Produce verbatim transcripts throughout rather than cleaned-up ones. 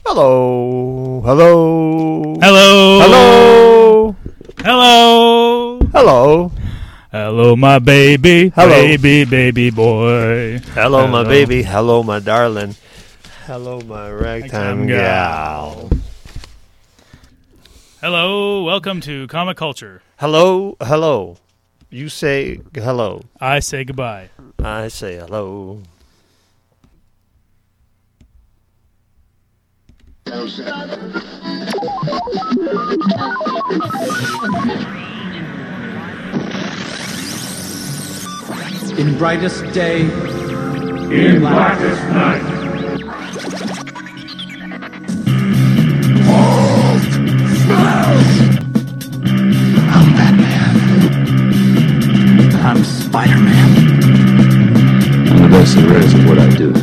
Hello. Hello. Hello. Hello. Hello. Hello. Hello, my baby. Hello. Baby, baby boy. Hello, Hello. my baby. Hello, my darling. Hello, my ragtime Ragtime gal. Hello. Welcome to Comic Culture. Hello. Hello. You say hello. I say goodbye. I say hello. In brightest day, in blackest night. I'm Batman. I'm Spider-Man. I'm the best there is at what I do.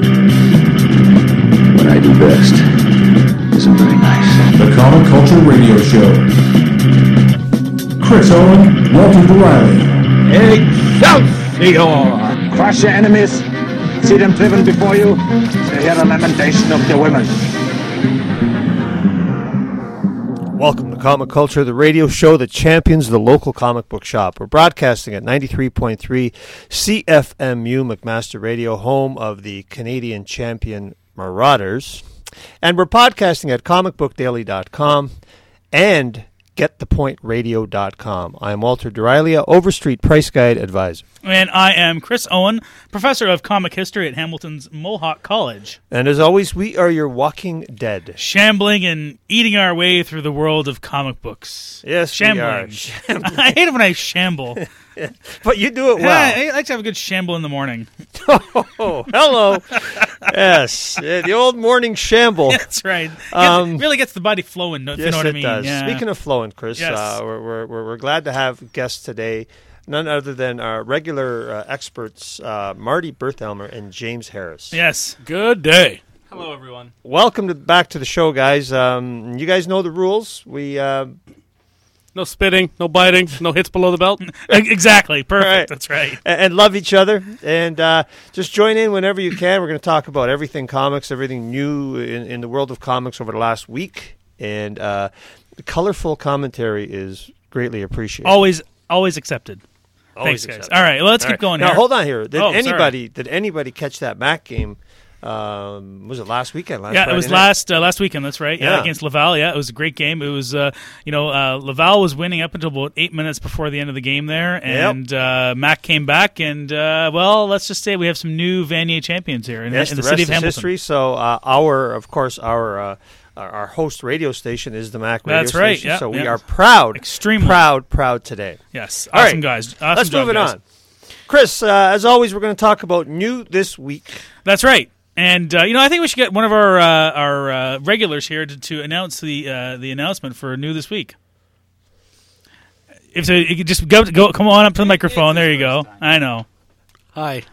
What I do best isn't very nice. The Comic Culture Radio Show. Chris Owen, Walter Riley. Excelsior! Crush your enemies, see them driven before you, to hear the lamentation of the women. Welcome to Comic Culture, the radio show that champions the local comic book shop. We're broadcasting at ninety-three point three C F M U McMaster Radio, home of the Canadian champion Marauders. And we're podcasting at comic book daily dot com and get the point radio dot com. I'm Walter Durilia, Overstreet Price Guide Advisor. And I am Chris Owen, professor of comic history at Hamilton's Mohawk College. And as always, we are your walking dead. Shambling and eating our way through the world of comic books. Yes, Shambling. we are. Shambling. I hate it when I shamble. But you do it well. I, I like to have a good shamble in the morning. Oh, hello. Yes, yeah, the old morning shamble. That's right. It Um, really gets the body flowing, if Yes, you know what it I mean. does. Yeah. Speaking of flowing, Chris, Yes. uh, we're, we're, we're we're glad to have guests today, none other than our regular uh, experts, uh, Marty Berthelmer and James Harris. Yes. Good day. Hello, everyone. Welcome to, back to the show, guys. Um, you guys know the rules. We uh, No spitting, no biting, no hits below the belt. Exactly. Perfect. Right. That's right. and, and love each other, and uh, just join in whenever you can. We're going to talk about everything comics, everything new in, in the world of comics over the last week, and uh, the colorful commentary is greatly appreciated. Always, always accepted. Always Thanks, guys. accepted. All right, well, let's All keep right. going Now, here. hold on here. Did Oh, sorry. anybody did anybody catch that Mac game? Um, was it last weekend? Last Yeah, Friday it was night? last uh, last weekend. That's right. Yeah, Yeah. against Laval. Yeah, it was a great game. It was, uh, you know, uh, Laval was winning up until about eight minutes before the end of the game there, and uh, Mac came back. And uh, well, let's just say we have some new Vanier champions here in, Yes, in the, the, city rest of is Hamilton. history. So uh, our, of course, our. Uh, Our our host radio station is the Mac radio That's right, station, yeah, so we yeah. are proud, Extremely. proud, proud today. Yes, All awesome right. guys. Awesome Let's job, move it guys. on. Chris, uh, as always, we're going to talk about new this week. That's right. And uh, you know, I think we should get one of our uh, our uh, regulars here to, to announce the uh, the announcement for new this week. If so, you could just go go come on up to the microphone. There you go. I know. Hi.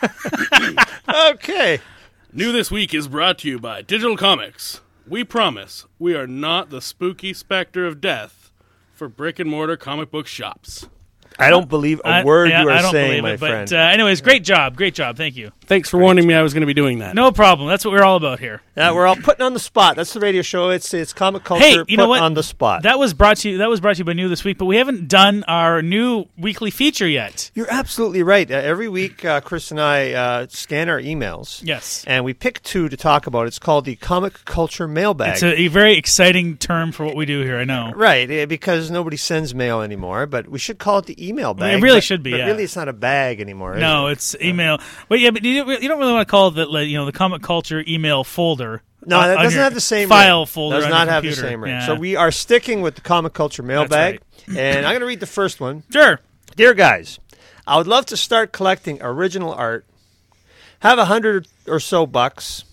Okay. New this week is brought to you by Digital Comics. We promise we are not the spooky specter of death for brick and mortar comic book shops. I don't believe a I- word yeah, you are I don't saying, believe my it, friend. But uh, anyways, great job, great job. Thank you. Thanks for warning me I was going to be doing that. No problem. That's what we're all about here. Yeah, we're all putting on the spot. That's the radio show. It's it's comic culture Hey, you put know what? on the spot. That was brought to you. That was brought to you by New This Week, but we haven't done our new weekly feature yet. You're absolutely right. Uh, every week, uh, Chris and I uh, scan our emails. Yes, And we pick two to talk about. It's called the Comic Culture Mailbag. it's a, a very exciting term for what we do here. I know. Right, eh, because nobody sends mail anymore, but we should call it the email bag. It really but- should be, But yeah. really, it's not a bag anymore. is No, it? it's email. But yeah, but you don't, you don't really want to call it the like, you know the comic culture email folder. No, on- that on doesn't your have the same file ring. folder. Does on not your have the computer. same ring. Yeah. So we are sticking with the Comic Culture Mailbag, and I'm going to read the first one. sure. Dear guys, I would love to start collecting original art. Have a hundred or so bucks.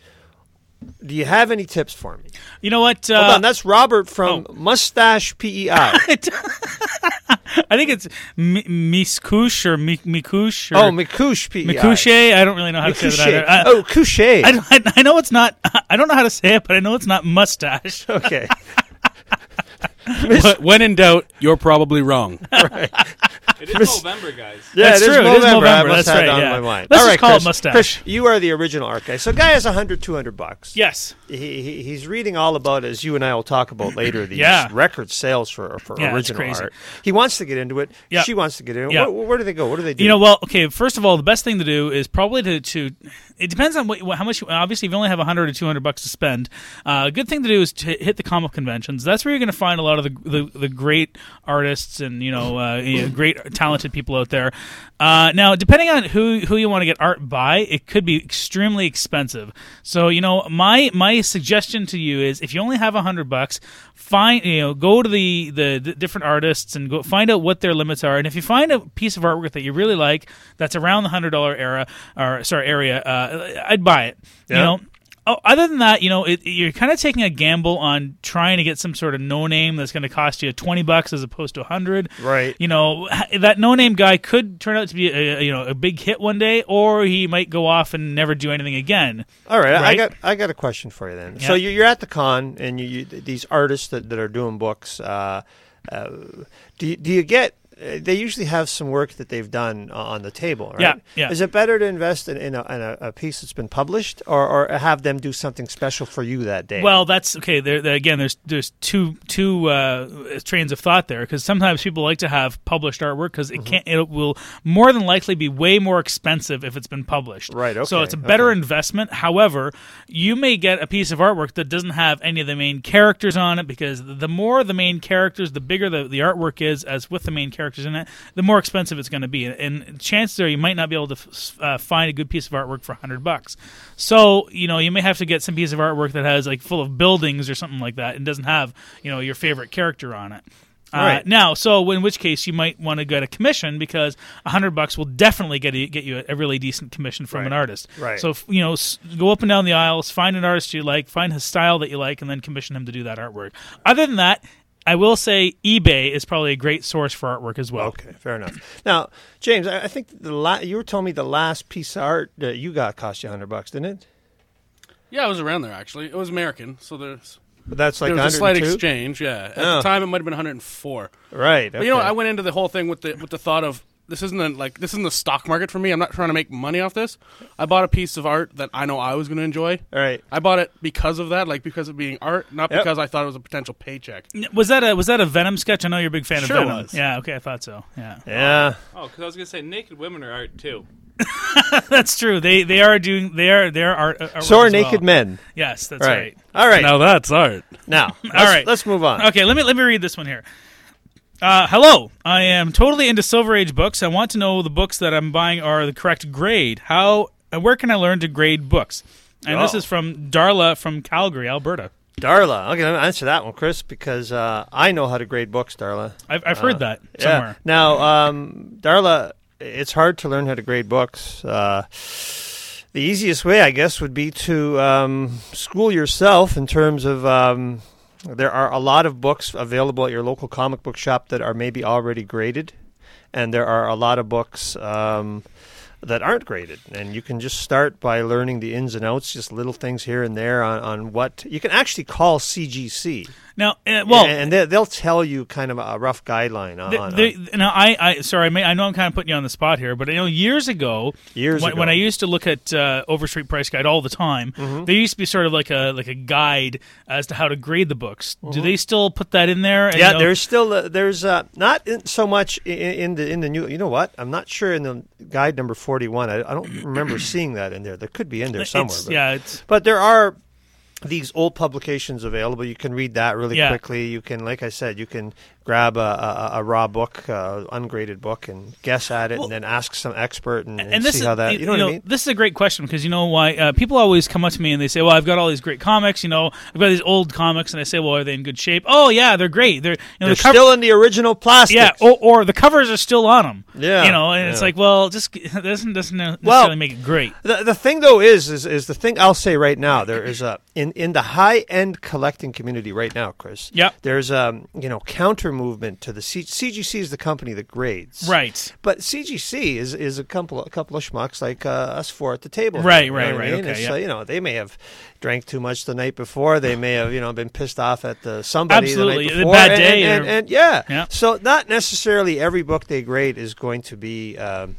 Do you have any tips for me? You know what? Uh, Hold on, that's Robert from oh. Mustache P E I. I think it's Mi- Miskush or Mi- Mikush or Oh, Mikush P E I. Mikushe. I don't really know how to say that either. I, Oh, Couche. I, I, I know it's not. I don't know how to say it, but I know it's not mustache. Okay. But when in doubt, you're probably wrong. Right. It is November, guys. Yeah, That's it is true. It is November. November. I must That's have right, it on yeah. my mind. Let's All just right, call it Chris. mustache. Chris, you are the original art guy. So guy has one hundred, two hundred bucks. Yes. He, he he's reading all about, as you and I will talk about later, these Yeah. record sales for for Yeah, it's original crazy. art. He wants to get into it. Yeah. She wants to get into it. Yeah. Where, where do they go? What do they do? You know, well, okay. First of all, the best thing to do is probably to, to it depends on what, how much. Obviously, if you only have a hundred or two hundred bucks to spend, uh, a good thing to do is to hit the comic conventions. That's where you're going to find a lot of the, the the great artists and you know, uh, you know great talented people out there. Uh, now, depending on who who you want to get art by, it could be extremely expensive. So, you know, my my suggestion to you is if you only have a hundred bucks, find you know go to the, the the different artists and go find out what their limits are. And if you find a piece of artwork that you really like that's around the hundred dollar era or sorry area, uh, I'd buy it. Yeah. You know. Oh, other than that, you know, it, you're kind of taking a gamble on trying to get some sort of no name that's going to cost you twenty bucks as opposed to a hundred. Right. You know, that no name guy could turn out to be a, you know a big hit one day, or he might go off and never do anything again. All right, I Right? got I got a question for you then. Yeah. So you- you're at the con, and you, you these artists that, that are doing books. Uh, uh, do you, do you get? Uh, they usually have some work that they've done on the table, right? Yeah, yeah. Is it better to invest in, in, a, in a, a piece that's been published, or, or have them do something special for you that day? Well, that's okay. There, there again, there's there's two two uh, trains of thought there because sometimes people like to have published artwork because it can't it will more than likely be way more expensive if it's been published. Right, So okay, it's a better okay. investment. However, you may get a piece of artwork that doesn't have any of the main characters on it because the more the main characters, the bigger the, the artwork is, as with the main characters in it, the more expensive it's going to be. And chances are you might not be able to uh, find a good piece of artwork for a hundred bucks. So, you know, you may have to get some piece of artwork that has like full of buildings or something like that and doesn't have, you know, your favorite character on it. Uh, Right. Now, so in which case you might want to get a commission because a hundred bucks will definitely get you, get you a really decent commission from Right. an artist. Right. So, you know, s- go up and down the aisles, find an artist you like, find his style that you like, and then commission him to do that artwork. Other than that, I will say eBay is probably a great source for artwork as well. Okay, fair enough. Now, James, I, I think the la- you were telling me the last piece of art that you got cost you a hundred bucks, didn't it? Yeah, it was around there actually. It was American, so there's But that's like there was a slight one hundred two? exchange. Yeah, at Oh. the time it might have been one hundred four. Right. But you know, okay. I went into the whole thing with the with the thought of this isn't a, like this isn't the stock market for me. I'm not trying to make money off this. I bought a piece of art that I know I was going to enjoy. All right. I bought it because of that, like because of being art, not Yep. because I thought it was a potential paycheck. Was that a was that a Venom sketch? I know you're a big fan Sure of Venom. was. Yeah, okay, I thought so. Yeah. Yeah. Oh, because I was gonna say naked women are art too. That's true. They they are doing they are they are art. art So are as well. naked men. Yes, that's Right. right. All right. Now, Now that's art. let's, right. let's move on. Okay, let me let me read this one here. Uh, hello, I am totally into Silver Age books. I want to know the books that I'm buying are the correct grade. How? uh, Where can I learn to grade books? And this Oh. is from Darla from Calgary, Alberta. Darla. Okay, let me answer that one, Chris, because uh, I know how to grade books, Darla. I've, I've heard that Yeah. somewhere. Now, um, Darla, it's hard to learn how to grade books. Uh, the easiest way, I guess, would be to um, school yourself in terms of um, there are a lot of books available at your local comic book shop that are maybe already graded, and there are a lot of books um, that aren't graded. And you can just start by learning the ins and outs, just little things here and there on, on what you can actually call C G C. Now, uh, well, and they, they'll tell you kind of a rough guideline on, The, on the, now, I, I, sorry, I, may, I know I'm kind of putting you on the spot here, but you know, years ago, Years when, ago. when I used to look at uh, Overstreet Price Guide all the time, Mm-hmm. there used to be sort of like a like a guide as to how to grade the books. Do they still put that in there? And, Mm-hmm. Yeah, you know- there's still uh, there's uh, not in, so much in, in the in the new. You know what? I'm not sure in the guide number forty-one. I, I don't remember seeing that in there. There could be in there somewhere. It's, but, yeah, it's but there are these old publications available. You can read that really Yeah. quickly. You can, like I said, you can grab a, a, a raw book, uh, ungraded book, and guess at it, Well, and then ask some expert and, and and this see is how that. You know what I mean? This is a great question because you know why uh, people always come up to me and they say, "Well, I've got all these great comics. You know, I've got these old comics," and I say, "Well, are they in good shape?" "Oh, yeah, they're great. They're you know, They're the cover- still in the original plastic. yeah, or, or the covers are still on them. Yeah, you know, and it's yeah. like, well, just that doesn't doesn't necessarily Well, make it great. The the thing though is is is the thing I'll say right now. There is a in in, in the high-end collecting community right now, Chris, Yep. there's um you know counter movement to the C- CGC is the company that grades. Right. But C G C is, is a couple a couple of schmucks like uh, us four at the table. Right, You know right, what I right. mean? Okay, It's, yeah. uh, you know, they may have drank too much the night before. They may have, you know, been pissed off at the somebody Absolutely. the A night before. bad and, day And, or- and, and, yeah. Yeah. So not necessarily every book they grade is going to be, um,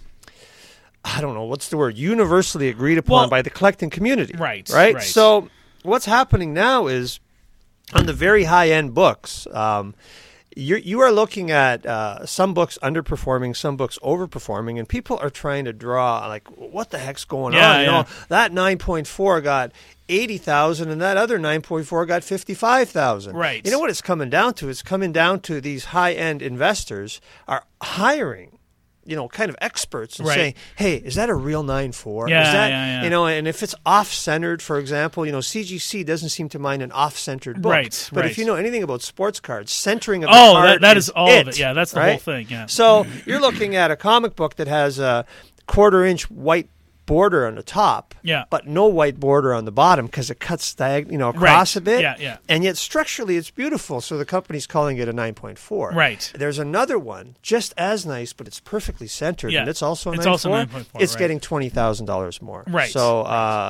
I don't know, what's the word, universally agreed upon Well, by the collecting community. Right, Right? right. So what's happening now is on the very high-end books, um, you you are looking at uh, some books underperforming, some books overperforming, and people are trying to draw like, what the heck's going Yeah, on? You yeah. know, that nine point four got eighty thousand, and that other nine point four got fifty-five thousand. Right. You know what it's coming down to? It's coming down to these high-end investors are hiring, you know, kind of experts and Right. saying, hey, is that a real nine four? Yeah, is that, yeah, yeah. You know, and if it's off-centered, for example, you know, C G C doesn't seem to mind an off-centered book. Right, But right. if you know anything about sports cards, centering of the Oh, card that, that is is all it, of it. Yeah, that's the right? whole thing. Yeah. So you're looking at a comic book that has a quarter-inch white border on the top, Yeah. but no white border on the bottom because it cuts diag- you know, across Right. a bit. Yeah, yeah. And yet structurally it's beautiful, so the company's calling it a nine point four. Right. There's another one just as nice, but it's perfectly centered, Yeah. and it's also a It's nine point also four. nine point four, It's right. getting twenty thousand dollars more. Right. So, uh,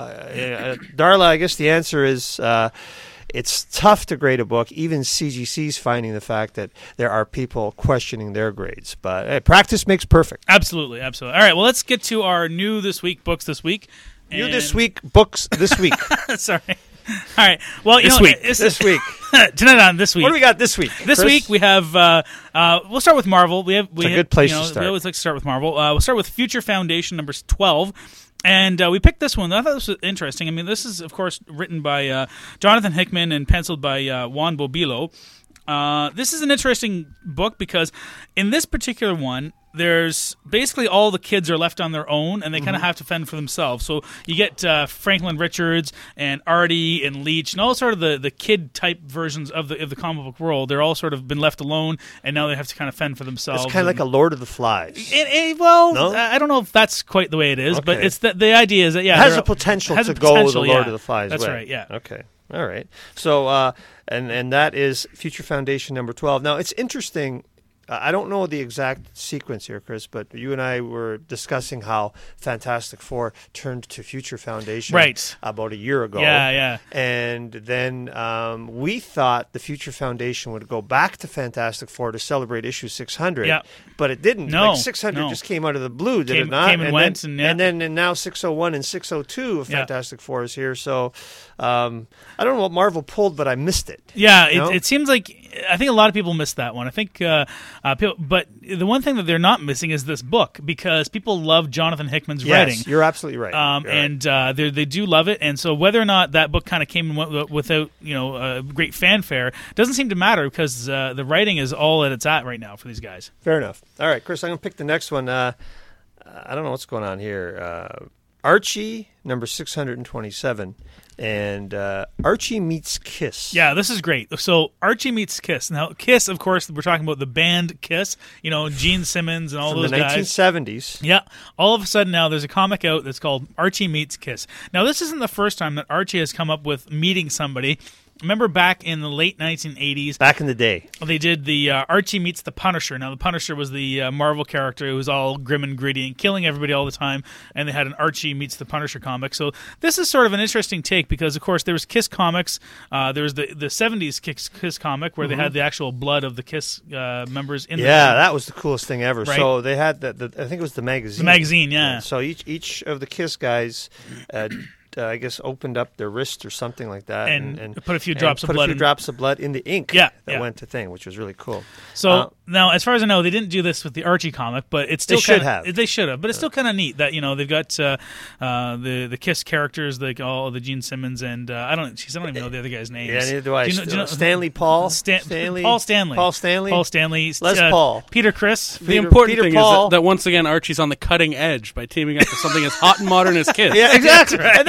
uh, Darla, I guess the answer is uh, it's tough to grade a book. Even C G C's finding the fact that there are people questioning their grades. But hey, practice makes perfect. Absolutely, absolutely. All right, well, let's get to our new this week books this week. You And- this week, books this week. Sorry. All right. Well, you This know, week. This, This week. tonight on this week. What do we got this week? This Chris? week we have. Uh, uh, we'll start with Marvel. We have. We It's a have, good place you know, to start. We always like to start with Marvel. Uh, we'll start with Future Foundation number twelve. And uh, we picked this one. I thought this was interesting. I mean, this is, of course, written by uh, Jonathan Hickman and penciled by uh, Juan Bobilo. Uh, this is an interesting book because in this particular one, there's basically all the kids are left on their own, and they kind of have to fend for themselves. So you get uh, Franklin Richards and Artie and Leech and all sort of the, the kid type versions of the of the comic book world. They're all sort of been left alone, and now they have to kind of fend for themselves. It's kind of like a Lord of the Flies. It, it, well, No? I don't know if that's quite the way it is, but Okay. it's the, the idea is that yeah, It has they're- the potential has to the go the potential, Lord yeah. of the Flies That's way. right. Yeah. Okay. All right. So, uh, and and that is Future Foundation number twelve. Now, it's interesting. Uh, I don't know the exact sequence here, Chris, but you and I were discussing how Fantastic Four turned to Future Foundation Right. about a year ago. Yeah, yeah. And then um, we thought the Future Foundation would go back to Fantastic Four to celebrate issue six hundred. Yeah. But it didn't. No, Like six hundred no. just came out of the blue, did Came- it not? came and went, then, and yeah. and then and now six oh one and six oh two of Yeah. Fantastic Four is here. So um, I don't know what Marvel pulled, but I missed it. Yeah, You know? it, it seems like I think a lot of people missed that one. I think, uh, uh, people, but the one thing that they're not missing is this book because people love Jonathan Hickman's Yes, writing. you're absolutely right. Um, You're right. and uh, they they do love it, and so whether or not that book kind of came and went without you know uh, great fanfare doesn't seem to matter because uh, the writing is all that it's at right now for these guys. Fair enough. All right, Chris, I'm going to pick the next one. Uh, I don't know what's going on here. Uh, Archie, number six hundred twenty-seven, and uh, Archie Meets Kiss. Yeah, this is great. So Archie meets Kiss. Now Kiss, of course, we're talking about the band Kiss. You know, Gene Simmons and all From those the guys. nineteen seventies. Yeah. All of a sudden now there's a comic out that's called Archie Meets Kiss. Now this isn't the first time that Archie has come up with meeting somebody. Remember back in the late nineteen eighties, Back in the day. they did the uh, Archie Meets the Punisher. Now the Punisher was the uh, Marvel character who was all grim and gritty and killing everybody all the time, and they had an Archie Meets the Punisher comic. So this is sort of an interesting take because, of course, there was Kiss comics. Uh, there was the, the seventies Kiss, Kiss comic where they had the actual blood of the Kiss uh, members in Mm-hmm. Yeah, the that was the coolest thing ever. Right. So they had the, the I think it was the magazine. The magazine, yeah. So each each of the Kiss guys, uh, uh, I guess, opened up their wrist or something like that, And and, put a few and drops of put blood a few in- drops of blood in the ink. Yeah, that yeah. went to thing, which was really cool. So Uh, now, as far as I know, they didn't do this with the Archie comic, but it's still They should kinda, have. They should have, but it's still kind of neat that you know they've got uh, uh, the the Kiss characters, like all the Gene Simmons and uh, I don't, geez, I don't even know the other guy's names. Yeah, neither do I. you know- do you know- Stanley Paul? Stan- Stanley? Paul Stanley, Paul Stanley? Paul Stanley, Les uh, Paul. Peter Criss. The Peter- important Peter thing Paul. is that, that once again Archie's on the cutting edge by teaming up with something as hot and modern as Kiss. Yeah, exactly. And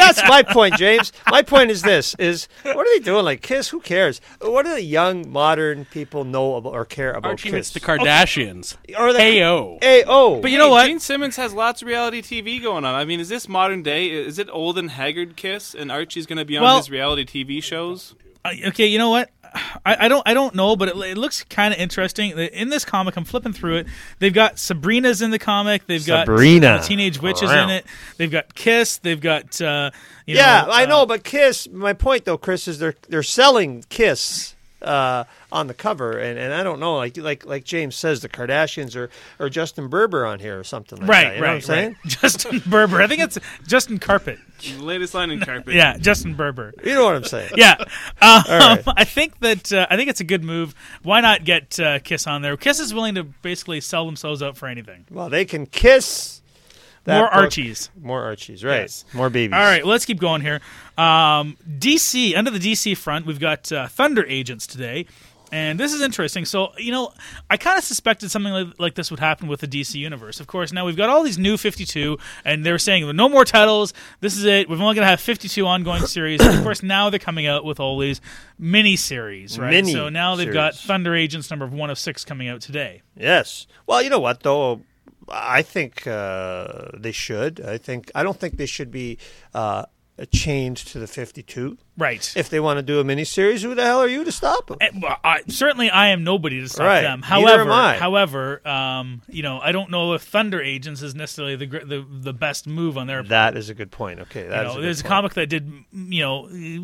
that's my point, James. My point is this: is what are they doing? Like Kiss? Who cares? What do the young modern people know about or care about Archie, Kiss? it's the Kardashians. Or the A O. A O. But you know what? Gene Simmons has lots of reality T V going on. I mean, is this modern day? Is it old and haggard Kiss? And Archie's going to be on Well- his reality T V shows? Uh, okay, you know what? I, I don't I don't know, but it, it looks kind of interesting. In this comic, I'm flipping through it. They've got Sabrina's in the comic. They've Sabrina. got uh, Teenage Witches Wow. in it. They've got Kiss. They've got uh, you yeah, know, I uh, know, but Kiss. My point, though, Chris, is they're they're selling Kiss uh, on the cover, and, and I don't know, like like like James says, the Kardashians or, or Justin Bieber on here or something like right, that. You know right, what I'm saying? right. Justin Bieber. I think it's Justin Carpet. The latest line in carpet. Yeah, Justin Bieber. You know what I'm saying? Yeah, um, right. I think that uh, I think it's a good move. Why not get uh, Kiss on there? Kiss is willing to basically sell themselves out for anything. Well, they can kiss. That More book. Archies. More Archies, right. Yes. More babies. All right, well, let's keep going here. Um, D C, under the D C front, we've got uh, Thunder Agents today. And this is interesting. So, you know, I kind of suspected something like, like this would happen with the D C universe. Of course, now we've got all these new fifty-two, and they were saying no more titles. This is it. We're only going to have fifty-two ongoing series. And of course, now they're coming out with all these mini-series, right? Mini so now they've got series. Thunder Agents number one of six coming out today. Yes. Well, you know what, though? I think uh, they should. I think I don't think they should be uh, chained to the fifty-two. Right. If they want to do a miniseries, who the hell are you to stop them? And, well, I, certainly, I am nobody to stop Right. them. Neither However, am I. however, um, you know, I don't know if Thunder Agents is necessarily the gr- the, the best move on their part. That is a good point. Okay, that You is know, a good there's a point. comic that did, you know,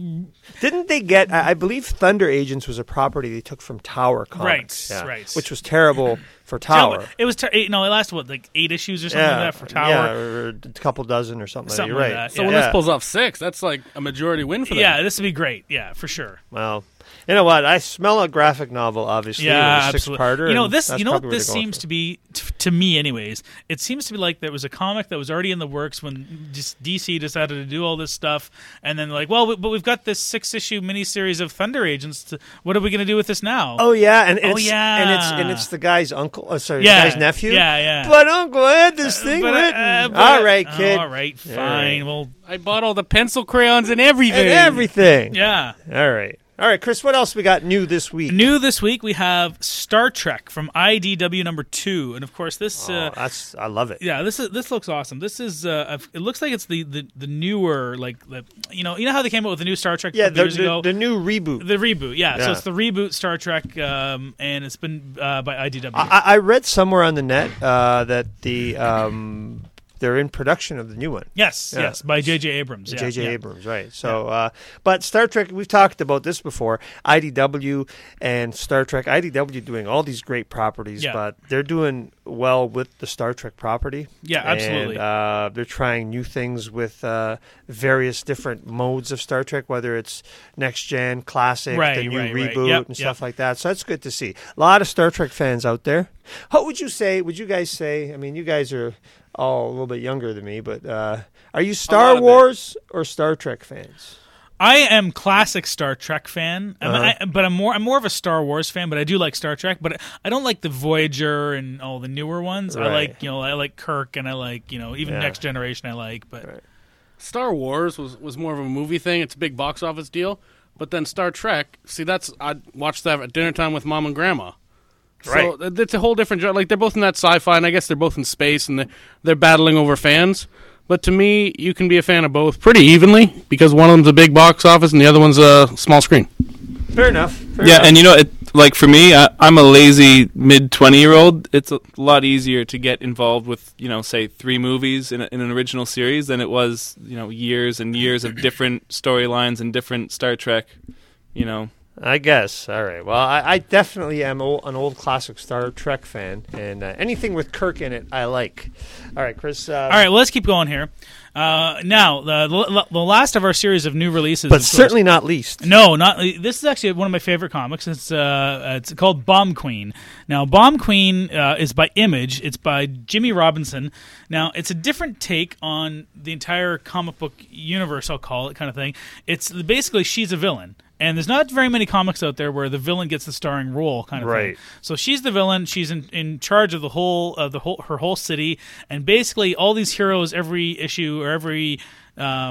Didn't they get? I I believe Thunder Agents was a property they took from Tower Comics, Right, yeah, right. which was terrible for Tower. it was ter- it, no, it lasted what, like eight issues or something yeah, like that for Tower. yeah, or a couple dozen or something. Something You're like right. that, So yeah. when Yeah. this pulls off six, that's like a majority win for them. Yeah, this would be great. Yeah, for sure. Well, you know what? I smell a graphic novel, obviously. Yeah, a six absolutely. parter. You know this. You know what this to seems to be t- to me, anyways. It seems to be like there was a comic that was already in the works when just D C decided to do all this stuff, and then like, well, we, but we've got this six issue miniseries of Thunder Agents. To, what are we going to do with this now? Oh yeah, and, and Oh, it's, yeah. and it's and it's the guy's uncle. Oh, sorry, Yeah, the guy's nephew. yeah, yeah. But Uncle, I had this thing But, uh, written. uh, but- all right, oh, kid. all right, All fine. right. Well, I bought all the pencil crayons and everything. And everything. yeah. All right. All right, Chris. What else we got new this week? New this week, we have Star Trek from I D W number two, and of course, this. Oh, Uh, that's I love it. Yeah, this is this looks awesome. This is uh, it looks like it's the, the, the newer like the, you know you know how they came out with the new Star Trek Yeah, a couple the, years the, ago. the new reboot. The reboot, yeah. So Yeah. it's the reboot Star Trek, um, and it's been uh, by I D W. I, I read somewhere on the net uh, that the um, they're in production of the new one. yes, Yeah. yes, by J J Abrams. Yeah, J J yeah. Abrams, right. So, uh, but Star Trek, we've talked about this before. I D W and Star Trek. I D W doing all these great properties, Yeah. but they're doing well with the Star Trek property. Yeah, absolutely. And uh, they're trying new things with uh, various different modes of Star Trek, whether it's Next Gen, Classic, Right, the new right, right. reboot, Yep, and yep. stuff like that. So that's good to see. A lot of Star Trek fans out there. What would you say? Would you guys say? I mean, you guys are all a little bit younger than me, but uh, are you Star of it. Wars or Star Trek fans? I am classic Star Trek fan, I mean, Uh-huh. I, but I'm more I'm more of a Star Wars fan. But I do like Star Trek, but I don't like the Voyager and all the newer ones. I Right. like you know I like Kirk and I like you know even Yeah. Next Generation I like, but Right. Star Wars was, was more of a movie thing. It's a big box office deal. But then Star Trek, see, that's I'd watch that at dinner time with mom and grandma. Right. So th- it's a whole different genre. Like, they're both in that sci-fi, and I guess they're both in space, and they're, they're battling over fans. But to me, you can be a fan of both pretty evenly, because one of them's a big box office, and the other one's a small screen. Fair enough. Fair Yeah, enough. and you know, it, like for me, I, I'm a lazy mid twenty year old. It's a lot easier to get involved with, you know, say three movies in, a, in an original series than it was, you know, years and years of different storylines and different Star Trek. You know, I guess. All right. Well, I, I definitely am o- an old classic Star Trek fan, and uh, anything with Kirk in it, I like. All right, Chris. Uh, all right, well, let's keep going here. Uh, now the, the the last of our series of new releases, but of course- certainly not least. No, not this is actually one of my favorite comics. It's uh, it's called Bomb Queen. Now, Bomb Queen uh, is by Image. It's by Jimmy Robinson. Now, it's a different take on the entire comic book universe. I'll call it kind of thing. It's basically she's a villain. And there's not very many comics out there where the villain gets the starring role, kind of Right. thing. So she's the villain. She's in, in charge of the whole of the whole her whole city, and basically all these heroes every issue or every um,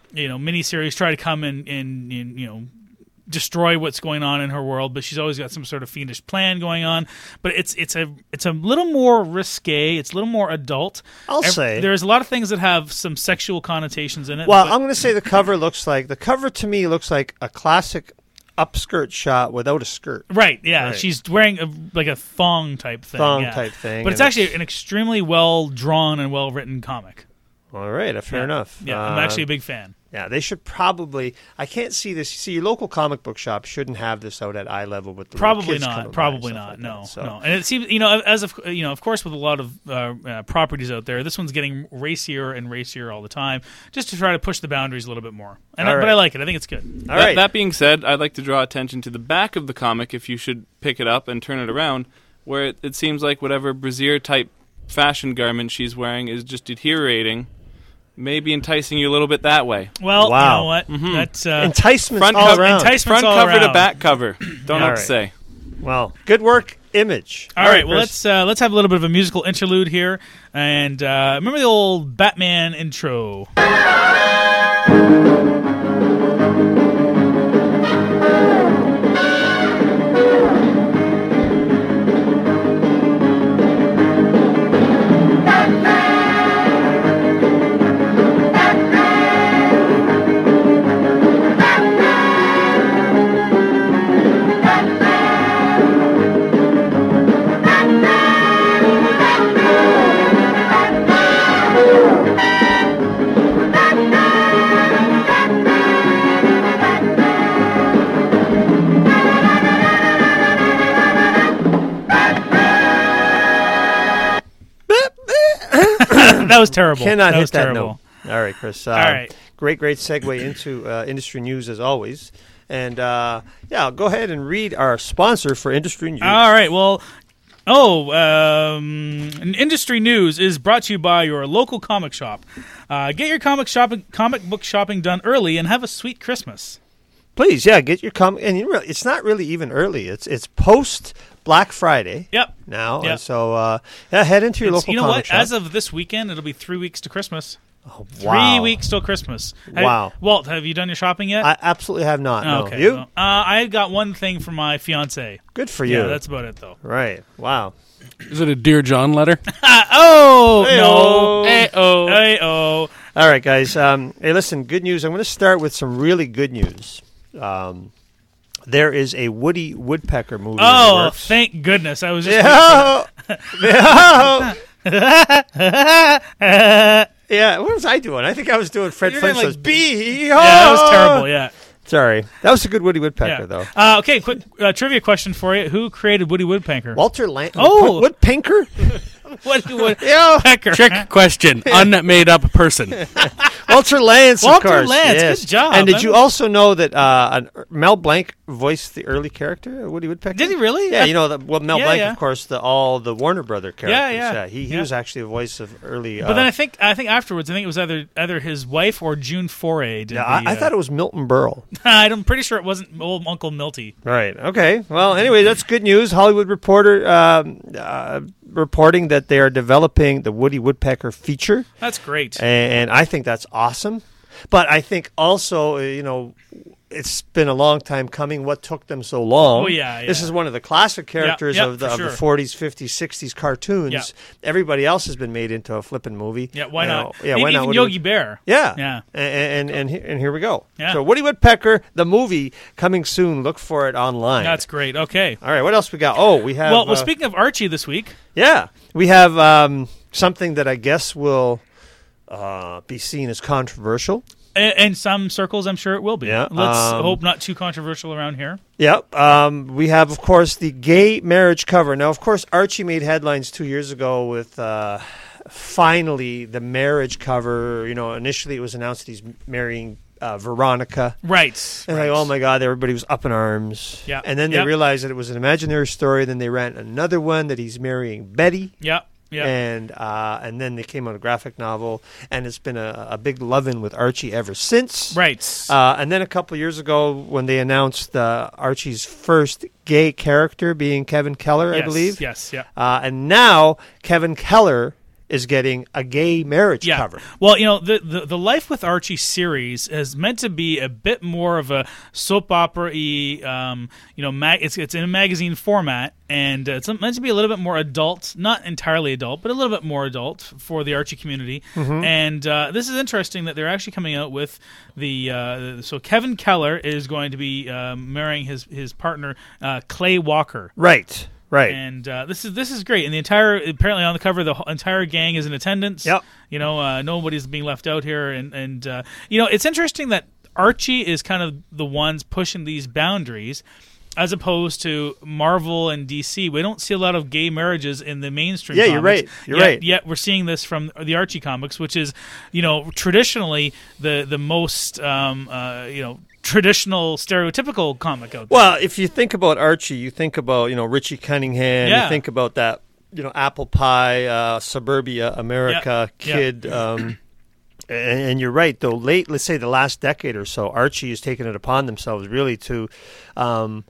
you know miniseries try to come and, and, and you know destroy what's going on in her world, but she's always got some sort of fiendish plan going on. But it's it's a it's a little more risque. It's a little more adult. I'll Ev- say there's a lot of things that have some sexual connotations in it. Well, but- I'm going to say the cover looks like the cover to me looks like a classic upskirt shot without a skirt. Right, yeah. Right. She's wearing a, like a thong type thing. Thong yeah. type thing, But it's and actually an extremely well drawn and well written comic. All right, uh, fair Yeah. enough. Yeah, I'm Uh, actually a big fan. Yeah, they should probably. I can't see this. See, your local comic book shop shouldn't have this out at eye level with the little Probably kids coming not. by Probably and not. stuff like no, that. So, no. And it seems, you know, as of you know, of course, with a lot of uh, uh, properties out there, this one's getting racier and racier all the time, just to try to push the boundaries a little bit more. And I, All but right. I like it. I think it's good. All that, right. that being said, I'd like to draw attention to the back of the comic if you should pick it up and turn it around, where it, it seems like whatever brassiere-type fashion garment she's wearing is just deteriorating, maybe enticing you a little bit that way. Well, Wow. you know what? Mhm. That's uh, Enticements Front all cover- around. entice- Front all cover to around. back cover. Don't know All what to right. say. Well, good work, Image. All right, well Chris. let's uh, let's have a little bit of a musical interlude here, and uh, remember the old Batman intro. That was terrible. Cannot that hit was that terrible. note. All right, Chris. Uh, All right. Great, great segue into uh, industry news as always. And uh, yeah, I'll go ahead and read our sponsor for industry news. All right. Well, oh, um, industry news is brought to you by your local comic shop. Uh, get your comic shopping, comic book shopping done early, and have a sweet Christmas. Please, yeah, get your comic. And you really, it's not really even early. It's it's post Black Friday Yep. now, Yep. and so uh, yeah, head into your It's- local you know comic what? shop. As of this weekend, it'll be three weeks to Christmas. Oh, Three wow. weeks till Christmas. Have- Wow. Walt, have you done your shopping yet? I absolutely have not. No. okay. You? well, uh, I got one thing for my fiance. Good for you. Yeah, that's about it, though. right. Wow. Is it a Dear John letter? oh Hey-o. no! Hey-o. Hey oh! All right, guys. Um, hey, listen. Good news. I'm going to start with some really good news. Um, there is a Woody Woodpecker movie. in the Oh, works. thank goodness! I was just. Yeah. Yeah. Yeah, what was I doing? I think I was doing Fred You're doing, Flintstone's like- Bee. Yeah, that was terrible. Yeah. Sorry. That was a good Woody Woodpecker, yeah. though. Uh, okay, quick uh, trivia question for you: who created Woody Woodpecker? Walter Lan- Oh! Woodpecker? Woody Woodpecker. Yeah. Trick question. Unmade up person. Walter Lance, of Walter course. Lance, yes. good job. And did That you was- also know that uh, an, Mel Blanc voiced the early character, Woody Woodpecker? Did he really? Yeah, you know, the, well, Mel Yeah, Blanc, yeah. of course, the all the Warner Brother characters. yeah. He, he Yeah. was actually the voice of early. But uh, then I think I think afterwards, I think it was either either his wife or June Foray. Did yeah, the, I, I uh, thought it was Milton Berle. I'm pretty sure it wasn't old Uncle Milty. Right. Okay. Well, anyway, that's good news. Hollywood Reporter um, uh, reporting that they are developing the Woody Woodpecker feature, That's great. and, and I think that's awesome. But I think also, uh, you know, it's been a long time coming. What took them so long? Oh, yeah, This yeah. is one of the classic characters yeah, of the for of sure. the forties, fifties, sixties cartoons. Yeah. Everybody else has been made into a flippin' movie. Yeah, why You not? know, yeah, Even, why not? even Woody Yogi Wood- Bear. Yeah, Yeah. and and and, he- and here we go. Yeah. So Woody Woodpecker, the movie, coming soon. Look for it online. That's great. Okay. All right. What else we got? Oh, we have. Well, well, uh, speaking of Archie this week, yeah, we have um, something that I guess will uh, be seen as controversial. in, in some circles, I'm sure it will be. Yeah, Let's um, hope not too controversial around here. Yep. Um, we have, of course, the gay marriage cover. Now, of course, Archie made headlines two years ago with uh, finally the marriage cover. You know, initially it was announced that he's marrying uh, Veronica. Right. And right. like, oh my God, everybody was up in arms. Yeah. And then they Yep. realized that it was an imaginary story. Then they ran another one that he's marrying Betty. Yeah. Yeah. And uh, and then they came out a graphic novel, and it's been a, a big lovin' with Archie ever since. Right. Uh, and then a couple years ago, when they announced uh, Archie's first gay character being Kevin Keller, I yes, believe. Yes. Yeah. Uh, and now Kevin Keller is getting a gay marriage Yeah. cover. Well, you know, the, the the Life with Archie series is meant to be a bit more of a soap opera-y, um, you know, mag- it's it's in a magazine format, and uh, it's meant to be a little bit more adult, not entirely adult, but a little bit more adult for the Archie community. Mm-hmm. And uh, this is interesting that they're actually coming out with the uh, so Kevin Keller is going to be uh, marrying his his partner uh, Clay Walker. Right. Right. And uh, this is this is great. And the entire apparently on the cover, the whole- entire gang is in attendance. Yep. You know, uh, nobody's being left out here. And and uh, you know, it's interesting that Archie is kind of the ones pushing these boundaries, as opposed to Marvel and D C. We don't see a lot of gay marriages in the mainstream. Yeah, comics. you're right. You're yet, right. Yet we're seeing this from the Archie comics, which is, you know, traditionally the the most um, uh, you know. traditional, stereotypical comic out there. Well, if you think about Archie, you think about, you know, Richie Cunningham, Yeah. you think about that, you know, apple pie, uh, suburbia, America Yep. kid. Yep. Um, and, and you're right, though, late, let's say the last decade or so, Archie has taken it upon themselves really to um,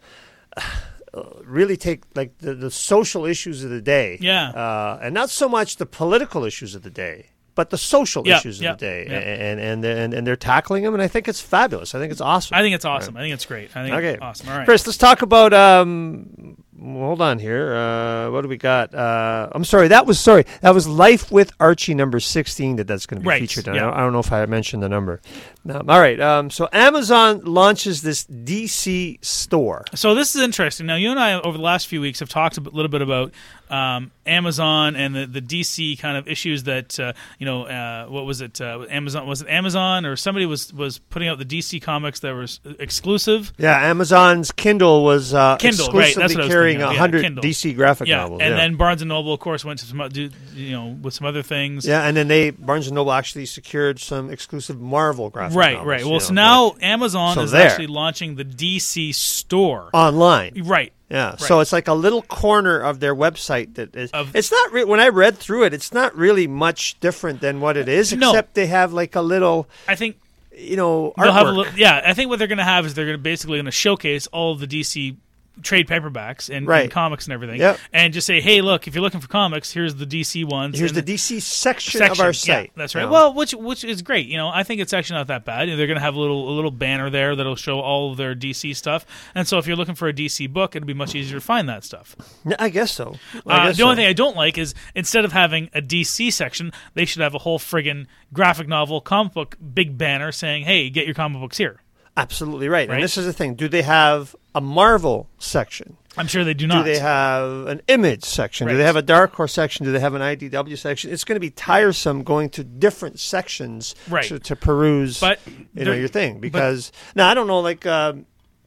really take, like, the, the social issues of the day. Yeah. Uh, and not so much the political issues of the day, but the social Yeah, issues yeah, of the day. yeah. And, and, and, and they're tackling them, and I think it's fabulous. I think it's awesome. I think it's awesome. I think it's great. I think Okay. it's awesome. All right. Chris, let's talk about. Um, hold on here. Uh, what do we got? Uh, I'm sorry. That was sorry. That was Life with Archie number sixteen. That that's going to be Right, featured. on. yeah. I, don't, I don't know if I mentioned the number. Um, all right. Um, so Amazon launches this D C store. So this is interesting. Now, you and I, over the last few weeks, have talked a bit- little bit about um, Amazon and the, the D C kind of issues that, uh, you know, uh, what was it? Uh, Amazon was it Amazon or somebody was, was putting out the D C comics that were s- exclusive? Yeah, Amazon's Kindle was uh, Kindle, right, exclusively that's what I was carrying thinking of, one yeah, hundred Kindle. D C graphic Yeah, novels. and yeah. then Barnes and Noble, of course, went to some, o- do- you know, with some other things. Yeah, and then they Barnes and Noble actually secured some exclusive Marvel graphic Right, novels. right. you Well, know, so now Amazon So is there. actually launching the D C store. online. Right. Yeah, so it's like a little corner of their website that is. Of- it's not re- when I read through it, it's not really much different than what it is, No. except they have like a little, I think you know, they'll have a artwork. little, yeah, I think what they're going to have is they're going to basically going to showcase all of the D C trade paperbacks and, Right. and comics and everything, Yep. and just say, hey, look, if you're looking for comics, here's the D C ones. Here's and the D C section, section of our Yeah, site. that's right. you know. Well, which which is great. You know, I think it's actually not that bad. They're going to have a little a little banner there that'll show all of their D C stuff, and so if you're looking for a D C book, it'll be much easier to find that stuff. Yeah, I guess so. I Uh, guess the only so. thing I don't like is instead of having a D C section, they should have a whole friggin' graphic novel, comic book, big banner saying, "Hey, get your comic books here." Absolutely right. Right? And this is the thing: do they have a Marvel section? I'm sure they do Do not. they have an Image section? Do Right. they have a Dark Horse section? Do they have an I D W section? It's going to be tiresome going to different sections Right. to, to peruse But you know, there- your thing. Because, now, I don't know, like, um,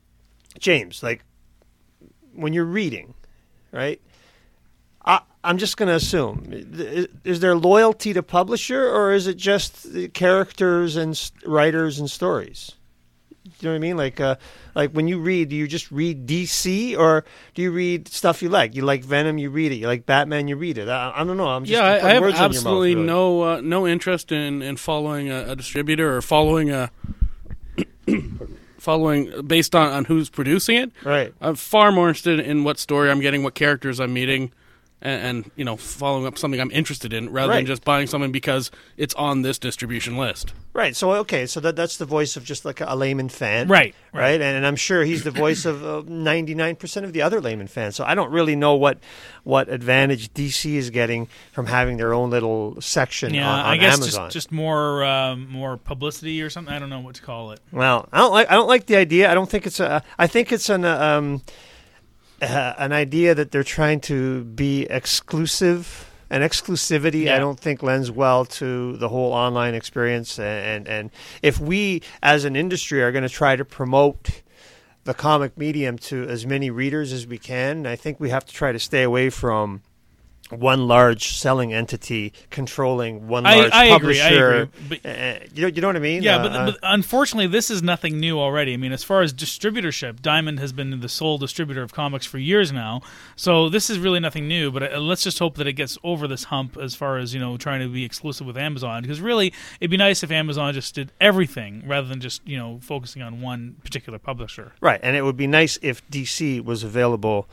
James, like, when you're reading, right, I, I'm just going to assume, is, is there loyalty to publisher, or is it just the characters and s- writers and stories? You know what I mean? Like, uh, like when you read, do you just read D C, or do you read stuff you like? You like Venom, you read it. You like Batman, you read it. I, I don't know. I'm just Yeah, I, putting I have words in your mouth, absolutely really. no uh, no interest in, in following a, a distributor or following a following based on, on who's producing it. Right. I'm far more interested in what story I'm getting, what characters I'm meeting, and, and you know, following up something I'm interested in rather Right. than just buying something because it's on this distribution list. Right. So okay. So that that's the voice of just like a, a layman fan. Right, Right. right. And, and I'm sure he's the voice of uh, ninety-nine percent of the other layman fans. So I don't really know what what advantage D C is getting from having their own little section Yeah, on, on I guess Amazon. just just more um, more publicity or something. I don't know what to call it. Well, I don't like I don't like the idea. I don't think it's a. I think it's an uh, um, uh, an idea that they're trying to be exclusive. And exclusivity, Yeah. I don't think lends well to the whole online experience. And and if we, as an industry, are going to try to promote the comic medium to as many readers as we can, I think we have to try to stay away from one large selling entity controlling one I- large I agree, I publisher. agree, but- Uh, you know, you know what I mean? Yeah, Uh, but, uh, but unfortunately, this is nothing new already. I mean, as far as distributorship, Diamond has been the sole distributor of comics for years now. So this is really nothing new. But uh, let's just hope that it gets over this hump as far as, you know, trying to be exclusive with Amazon. Because really, it'd be nice if Amazon just did everything rather than just, you know, focusing on one particular publisher. Right, and it would be nice if D C was available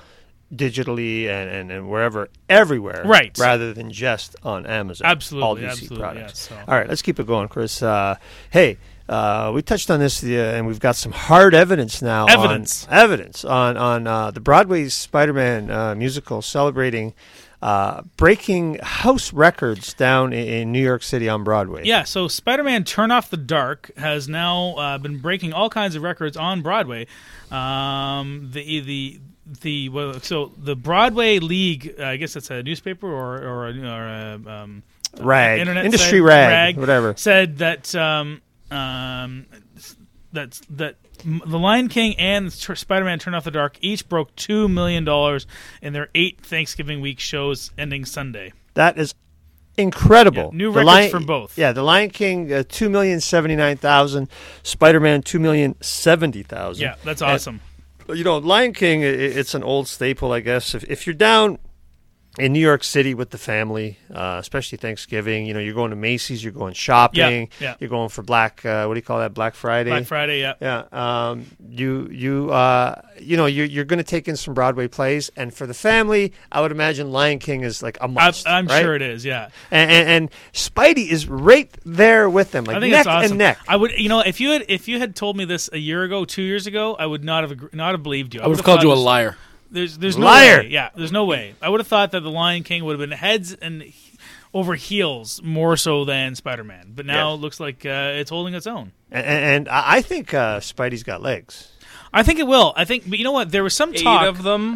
digitally and, and, and wherever, everywhere, Right. rather than just on Amazon. Absolutely, all D C absolutely, products. yeah, so. All right, let's keep it going, Chris. Uh, hey, uh, we touched on this, uh, and we've got some hard evidence now. Evidence. on, evidence on on uh, the Broadway Spider-Man uh, musical celebrating. Uh, breaking house records down in, in New York City on Broadway. Yeah, so Spider-Man Turn Off the Dark has now uh, been breaking all kinds of records on Broadway. Um, the the the well, so the Broadway League, uh, I guess that's a newspaper or or, a, or a um, Rag. internet Industry site, rag, whatever. said that um, um, that that The Lion King and T- Spider-Man Turn Off the Dark each broke two million dollars in their eight Thanksgiving week shows ending Sunday. That is incredible. Yeah, new The records Lion- for both. Yeah, The Lion King, uh, two million seventy-nine thousand. Spider-Man, two million seventy thousand. Yeah, that's awesome. And, you know, Lion King, i- it's an old staple, I guess. If, if you're down in New York City with the family, uh, especially Thanksgiving, you know, you're going to Macy's, you're going shopping, Yeah, yeah. you're going for Black, uh, what do you call that, Black Friday? Black Friday, yeah. Yeah, um, you you uh, you know you're you're going to take in some Broadway plays, and for the family, I would imagine Lion King is like a I, must. I'm right? sure it is, yeah. And, and, and Spidey is right there with them, like I think neck it's awesome. and neck. I would, you know, if you had if you had told me this a year ago, two years ago, I would not have agre- not have believed you. I would have would've called you a thought this- liar. There's there's no Liar. way. Yeah, there's no way. I would have thought that the Lion King would have been heads and he- over heels more so than Spider-Man, but now Yes. it looks like uh, it's holding its own. And, and I I think uh, Spidey's got legs. I think it will. I think, but you know what? There was some Eight talk of them.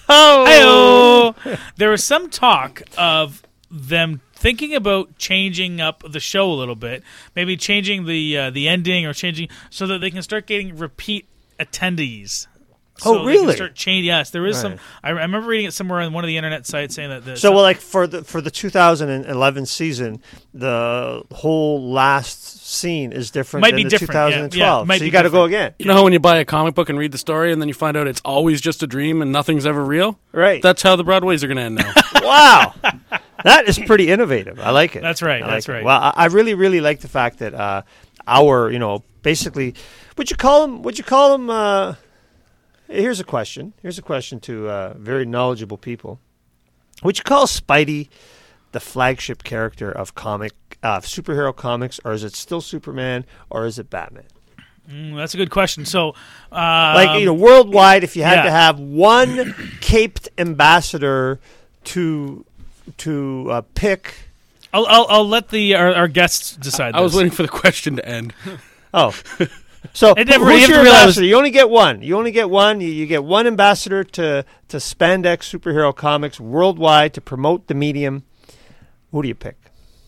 Oh, Heyo! There was some talk of them thinking about changing up the show a little bit, maybe changing the uh, the ending or changing so that they can start getting repeat attendees. Oh, So they can really? Start change. Yes, there is Right. some. I, I remember reading it somewhere on one of the internet sites saying that. The, So well, like for the for the two thousand eleven season, the whole last scene is different Might than be the different, yeah, twenty twelve. yeah, might so be you got to go different. again, You know how when you buy a comic book and read the story and then you find out it's always just a dream and nothing's ever real? right? That's how the Broadways are going to end now. Wow, that is pretty innovative. I like it. That's right, I like that's it. right. Well, I, I really, really like the fact that uh, our, you know, basically, would you call him? Would you call him? Uh, here's a question. Here's a question to uh, very knowledgeable people. Would you call Spidey the flagship character of comic uh, superhero comics, or is it still Superman, or is it Batman? Mm, that's a good question. So, um, Like, you know, worldwide, if you had yeah. to have one caped ambassador to to uh, pick. I'll, I'll I'll let the our, our guests decide. I was this. waiting for the question to end. Oh, so It never- who's you have to your realize- ambassador? You only get one. You only get one. You, you get one ambassador to to Spandex Superhero Comics worldwide to promote the medium. Who do you pick?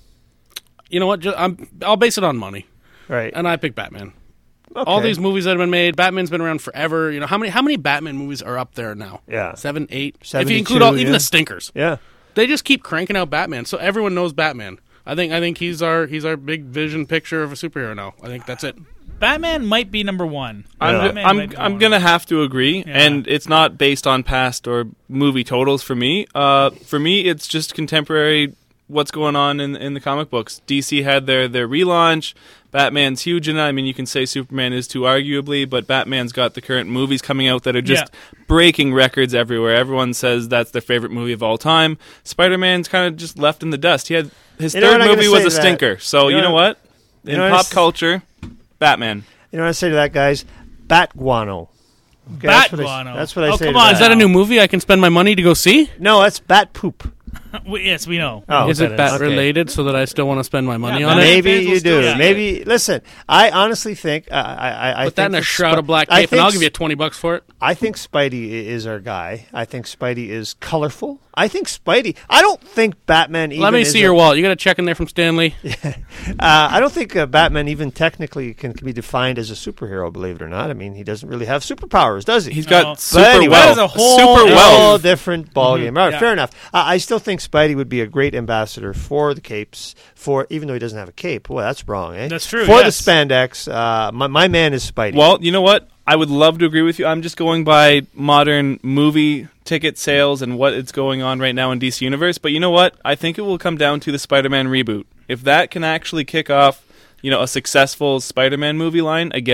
You know what? Just, I'm, I'll base it on money, Right. and I pick Batman. Okay. All these movies that have been made, Batman's been around forever. You know how many how many Batman movies are up there now? Yeah. seven, eight. If seventy-two, you include all, even yeah. the stinkers, Yeah. they just keep cranking out Batman, so everyone knows Batman. I think I think he's our he's our big vision picture of a superhero now. I think that's it. Batman might be number one. I'm, Yeah. Batman I'm, might be I'm one. gonna have to agree, Yeah. and it's not based on past or movie totals for me. Uh, for me, it's just contemporary. What's going on in in the comic books? D C had their their relaunch. Batman's huge in it. I mean, you can say Superman is too, arguably, but Batman's got the current movies coming out that are just breaking records everywhere. Everyone says that's their favorite movie of all time. Spider-Man's kind of just left in the dust. He had his You know third what I'm movie gonna was say a to that? stinker. So You you know know what- what? you In know what I pop s- culture, Batman. You know what I say to that, guys? Bat guano. Okay, Bat that's what I, guano. That's what I Oh, say. come to on, that. Is that a new movie I can spend my money to go see? No, that's bat poop. We- yes, we know. Oh, is that it bat Okay. related so that I still want to spend my money Yeah, on Batman it? Maybe fans will you still do. see it. Maybe listen. I honestly think uh, I I I Put that think in a that shroud Sp- of black I cape, and I'll think give you twenty bucks for it. I think Spidey i- is our guy. I think Spidey is colorful. I think Spidey. I don't think Batman. Even Let me is see a- your wallet. You got a check in there from Stanley. Uh, I don't think uh, Batman even technically can, can be defined as a superhero. Believe it or not. I mean, he doesn't really have superpowers, does he? He's got No. super But anyway, wealth. that is a whole- super a whole wealth. different ballgame. All right, Yeah. fair enough. Uh, I still think Spidey would be a great ambassador for the capes. For even though he doesn't have a cape. Boy, that's wrong. Eh? That's true, For yes. the spandex, uh, my my man is Spidey. Well, you know what? I would love to agree with you. I'm just going by modern movie ticket sales and what is going on right now in D C Universe. But you know what? I think it will come down to the Spider-Man reboot. If that can actually kick off, you know, a successful Spider-Man movie line again,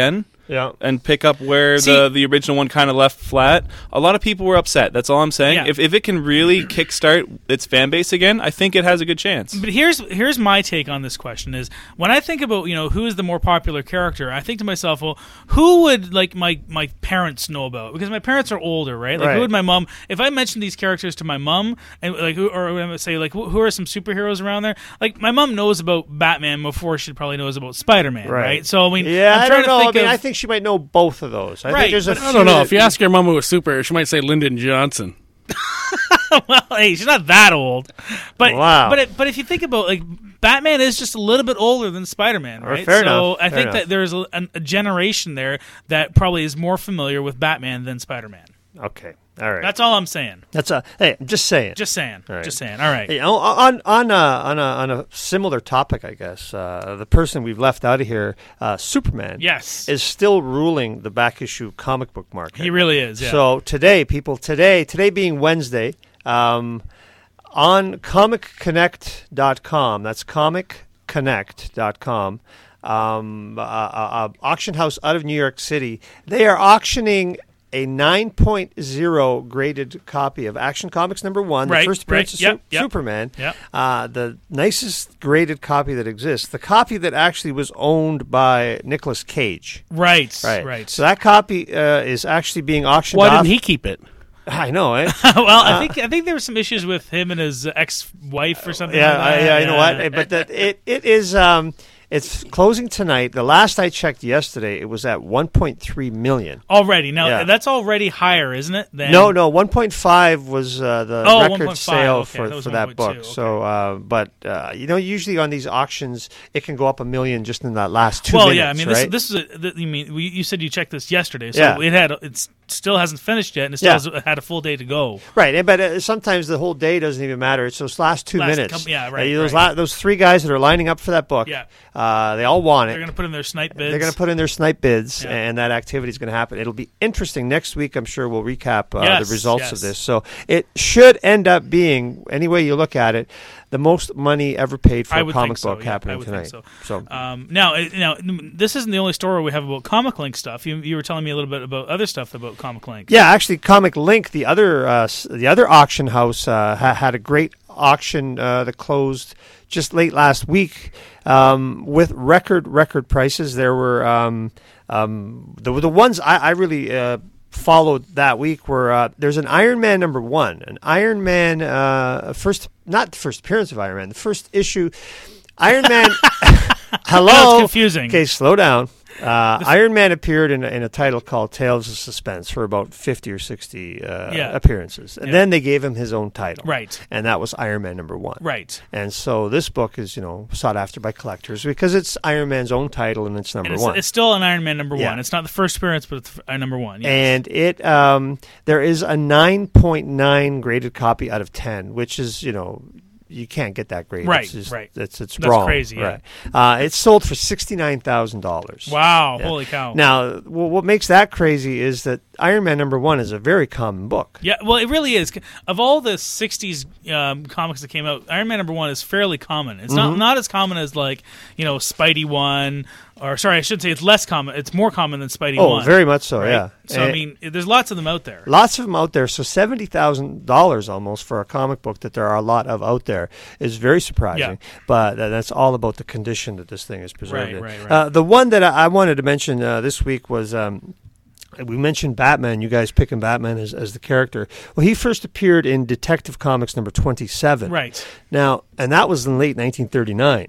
Yeah. and pick up where See- the, the original one kind of left flat. A lot of people were upset. That's all I'm saying. Yeah. If if it can really kickstart its fan base again, I think it has a good chance. But here's here's my take on this question: is when I think about you know who is the more popular character, I think to myself, well, who would like my my parents know about? Because my parents are older, right? Like Right. who would my mom? If I mentioned these characters to my mom, and like who or I would say like who, who are some superheroes around there? Like my mom knows about Batman before she probably knows about Spider-Man, right? Right. So I mean, Yeah, I'm I trying don't know. to think I mean, of, I think she might know both of those. I Right, think there's a but- few I don't know. that- If you ask your mom who was super, she might say Lyndon Johnson. well, hey, she's not that old, but Wow. but it, but if you think about like Batman is just a little bit older than Spider-Man, Or right? fair so enough, I fair think enough. that there's a, a, a generation there that probably is more familiar with Batman than Spider-Man. Okay, all right. That's all I'm saying. That's a. Hey, I'm just saying. Just saying. All right. Just saying. All right. Hey, on on a, on a on a similar topic, I guess uh, the person we've left out of here, uh, Superman, Yes. is still ruling the back issue comic book market. He really is. Yeah. So today, people, today, today being Wednesday, um, on comic connect dot com, that's comic connect dot com, um, uh, uh, uh, auction house out of New York City, they are auctioning a nine point oh graded copy of Action Comics number one, Right, the first appearance right, of yep, Su- yep. Superman, Yep. uh, the nicest graded copy that exists, the copy that actually was owned by Nicolas Cage. right. Right. Right. So that copy uh, is actually being auctioned Why off. didn't he keep it? I know, eh? well, Uh, I think I think there were some issues with him and his ex-wife or something. Yeah, like I, that. yeah, you know what? But that it it is um it's closing tonight. The last I checked yesterday, it was at one point three million. Already. Now Yeah. that's already higher, isn't it? Than, No, no, one point five was uh, the Oh, record one point five, sale okay, for, that was for that one point two, book. So, uh, but uh, you know, usually on these auctions, it can go up a million just in that last two well, minutes. yeah. I mean, right? this, this is. A, th- you mean we, you said you checked this yesterday, so Yeah. it had it's still hasn't finished yet, and it still Yeah. has, had a full day to go. Right, and- but uh, sometimes the whole day doesn't even matter. It's those last two Last minutes. couple- yeah, Uh, right, those, right. la- those three guys that are lining up for that book, Yeah. uh, they all want it. They're going to put in their snipe bids. They're going to put in their snipe bids, Yeah. and that activity is going to happen. It'll be interesting. Next week, I'm sure we'll recap uh, Yes, the results yes. of this. So it should end up being, any way you look at it, the most money ever paid for I a would comic think so, book yeah, I happening would tonight. think So, Um, now, uh, now, this isn't the only story we have about Comic Link stuff. You, you were telling me a little bit about other stuff about Comic Link. yeah, actually, Comic Link, the other uh, s- the other auction house, uh, ha- had a great auction uh, that closed just late last week um, with record record prices. There were um, um, the the ones I, I really uh, followed that week were uh, there's an Iron Man number one, an Iron Man uh, first, not the first appearance of Iron Man, the first issue, Iron Man. Hello, That's confusing. Okay, slow down. Uh, Iron Man appeared in a, in a title called Tales of Suspense for about fifty or sixty uh, Yeah. appearances, and Yeah. then they gave him his own title, Right. And that was Iron Man number one, Right. And so this book is, you know, sought after by collectors because it's Iron Man's own title and it's number And it's, one. it's still an Iron Man number Yeah. one. It's not the first appearance, but it's uh, number one. Yes. And it um, there is a nine point nine graded copy out of ten, which is, you know, you can't get that grade. Right, It's just, right. It's it's That's wrong. crazy, yeah. Right. Uh, it's sold for sixty nine thousand dollars. Wow! Yeah. Holy cow! Now, well, what makes that crazy is that Iron Man number one is a very common book. Yeah, well, it really is. Of all the sixties um, comics that came out, Iron Man number one is fairly common. It's not Mm-hmm. not as common as like you know Spidey one, or sorry, I should say it's less common. It's more common than Spidey Oh, one. very much so, right? yeah. So I Eh, mean, there's lots of them out there. Lots of them out there. So seventy thousand dollars almost for a comic book that there are a lot of out there is very surprising. Yeah. But tha- that's all about the condition that this thing is preserved Right, in. right, right. Uh, the one that I I wanted to mention uh, this week was um, we mentioned Batman. You guys picking Batman as, as the character. Well, he first appeared in Detective Comics number twenty-seven. Right. Now, and that was in late nineteen thirty-nine.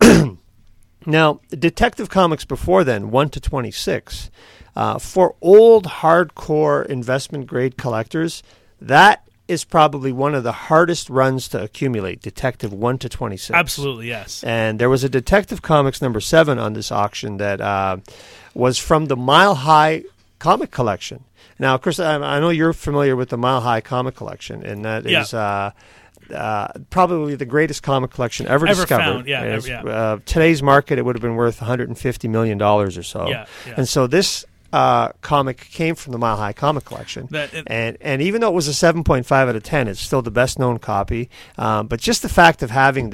Now, Detective Comics before then, one to twenty-six, uh, for old hardcore investment grade collectors, that is probably one of the hardest runs to accumulate, Detective one to twenty-six. Absolutely, yes. And there was a Detective Comics number seven on this auction that uh, was from the Mile High comic collection. Now, of course, I, I know you're familiar with the Mile High comic collection, and that Yeah. is uh, uh, probably the greatest comic collection ever, Ever discovered. found, yeah, It's, ever- yeah. Uh, today's market, it would have been worth one hundred fifty million dollars or so. Yeah, yeah. And so this uh, comic came from the Mile High comic collection. That- it- and and even though it was a seven point five out of ten, it's still the best known copy. Um, but just the fact of having that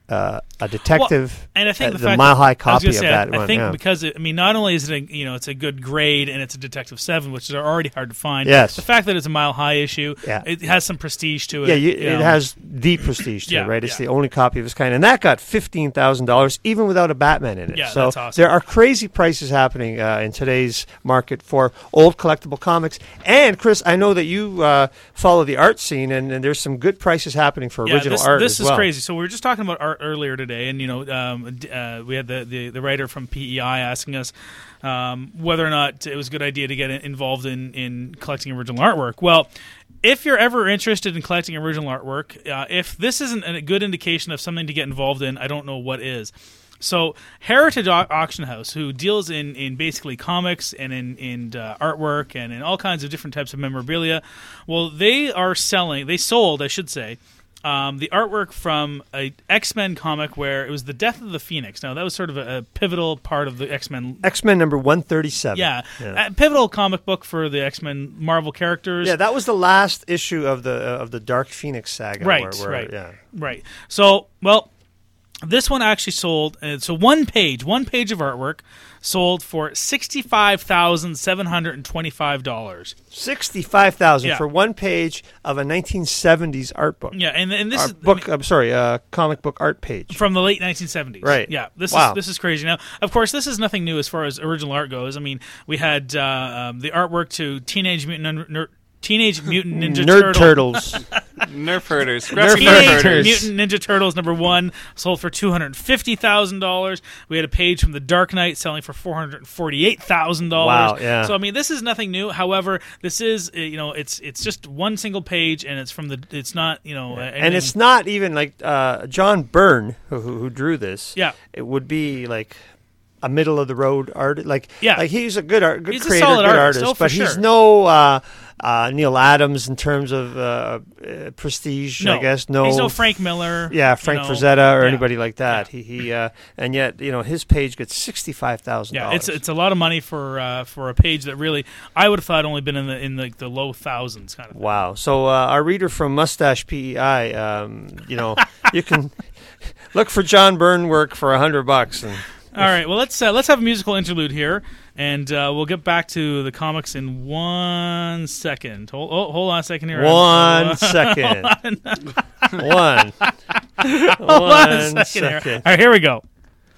uh, a detective, well, and I think uh, the, the fact Mile that, High copy of say, that I, one. I think yeah. because it, I mean, not only is it a, you know it's a good grade and it's a Detective Seven, which is already hard to find. Yes. The fact that it's a Mile High issue, yeah. it has some prestige to it. Yeah, you, you it know. has the prestige to Yeah, it, right? It's yeah. the only copy of its kind, and that got fifteen thousand dollars, even without a Batman in it. Yeah, so that's awesome. there are crazy prices happening uh, in today's market for old collectible comics. And Chris, I know that you uh, follow the art scene, and, and there's some good prices happening for Yeah, original this, art this as is well. crazy. So we were just talking about art earlier today, and you know, um, d- uh, we had the, the, the writer from P E I asking us um, whether or not it was a good idea to get involved in, in collecting original artwork. Well, if you're ever interested in collecting original artwork, uh, if this isn't a good indication of something to get involved in, I don't know what is. So Heritage Au- Auction House, who deals in, in basically comics and in, in uh, artwork and in all kinds of different types of memorabilia, well, they are selling, they sold, I should say, um, the artwork from a X-Men comic where it was the Death of the Phoenix. Now, that was sort of a, a pivotal part of the X-Men. X-Men number one thirty-seven. Yeah, yeah. a pivotal comic book for the X-Men Marvel characters. Yeah, that was the last issue of the uh, of the Dark Phoenix saga. Right, where, where, right, yeah. right. So, well, this one actually sold. Uh, so one page, one page of artwork sold for sixty-five thousand seven hundred and twenty-five dollars. Sixty-five thousand Yeah. for one page of a nineteen seventies art book. Yeah, and and this Art is book. I'm sorry, uh, comic book art page. from the late nineteen seventies. Right. Yeah. This Wow. is this is crazy. Now, of course, this is nothing new as far as original art goes. I mean, we had uh, um, the artwork to Teenage Mutant Nin- Teenage Mutant Ninja Nerd Turtle. Turtles. Nerf herders. Nerf Aggressive Teenage Nerf herders. Mutant Ninja Turtles number one sold for two hundred fifty thousand dollars. We had a page from the Dark Knight selling for four hundred forty-eight thousand dollars. Wow, yeah. So I mean, this is nothing new. However, this is uh, you know it's it's just one single page, and it's from the it's not you know uh, And anything- it's not even like uh, John Byrne, who, who who drew this. Yeah. It would be like a middle of the road art. Like, Yeah. like he's a good art, good He's a creator, solid good artist, artist, oh, for but he's sure. no uh, uh, Neil Adams in terms of uh, uh, prestige. no, I guess no. He's no Frank Miller. Yeah, you Frank know. Frazetta or Yeah. anybody like that. He he, uh, and yet you know his page gets sixty five thousand Yeah, dollars. it's it's a lot of money for uh, for a page that really I would have thought only been in the in the, the low thousands kind of thing. Wow. So uh, our reader from Mustache P E I, um, you know, you can look for John Byrne work for a hundred bucks. And All right, well let's uh, let's have a musical interlude here, and uh, we'll get back to the comics in one second. Hold, oh, hold on a second here. One Uh, second. hold on. one. Hold on a One second here. second. All right, here we go.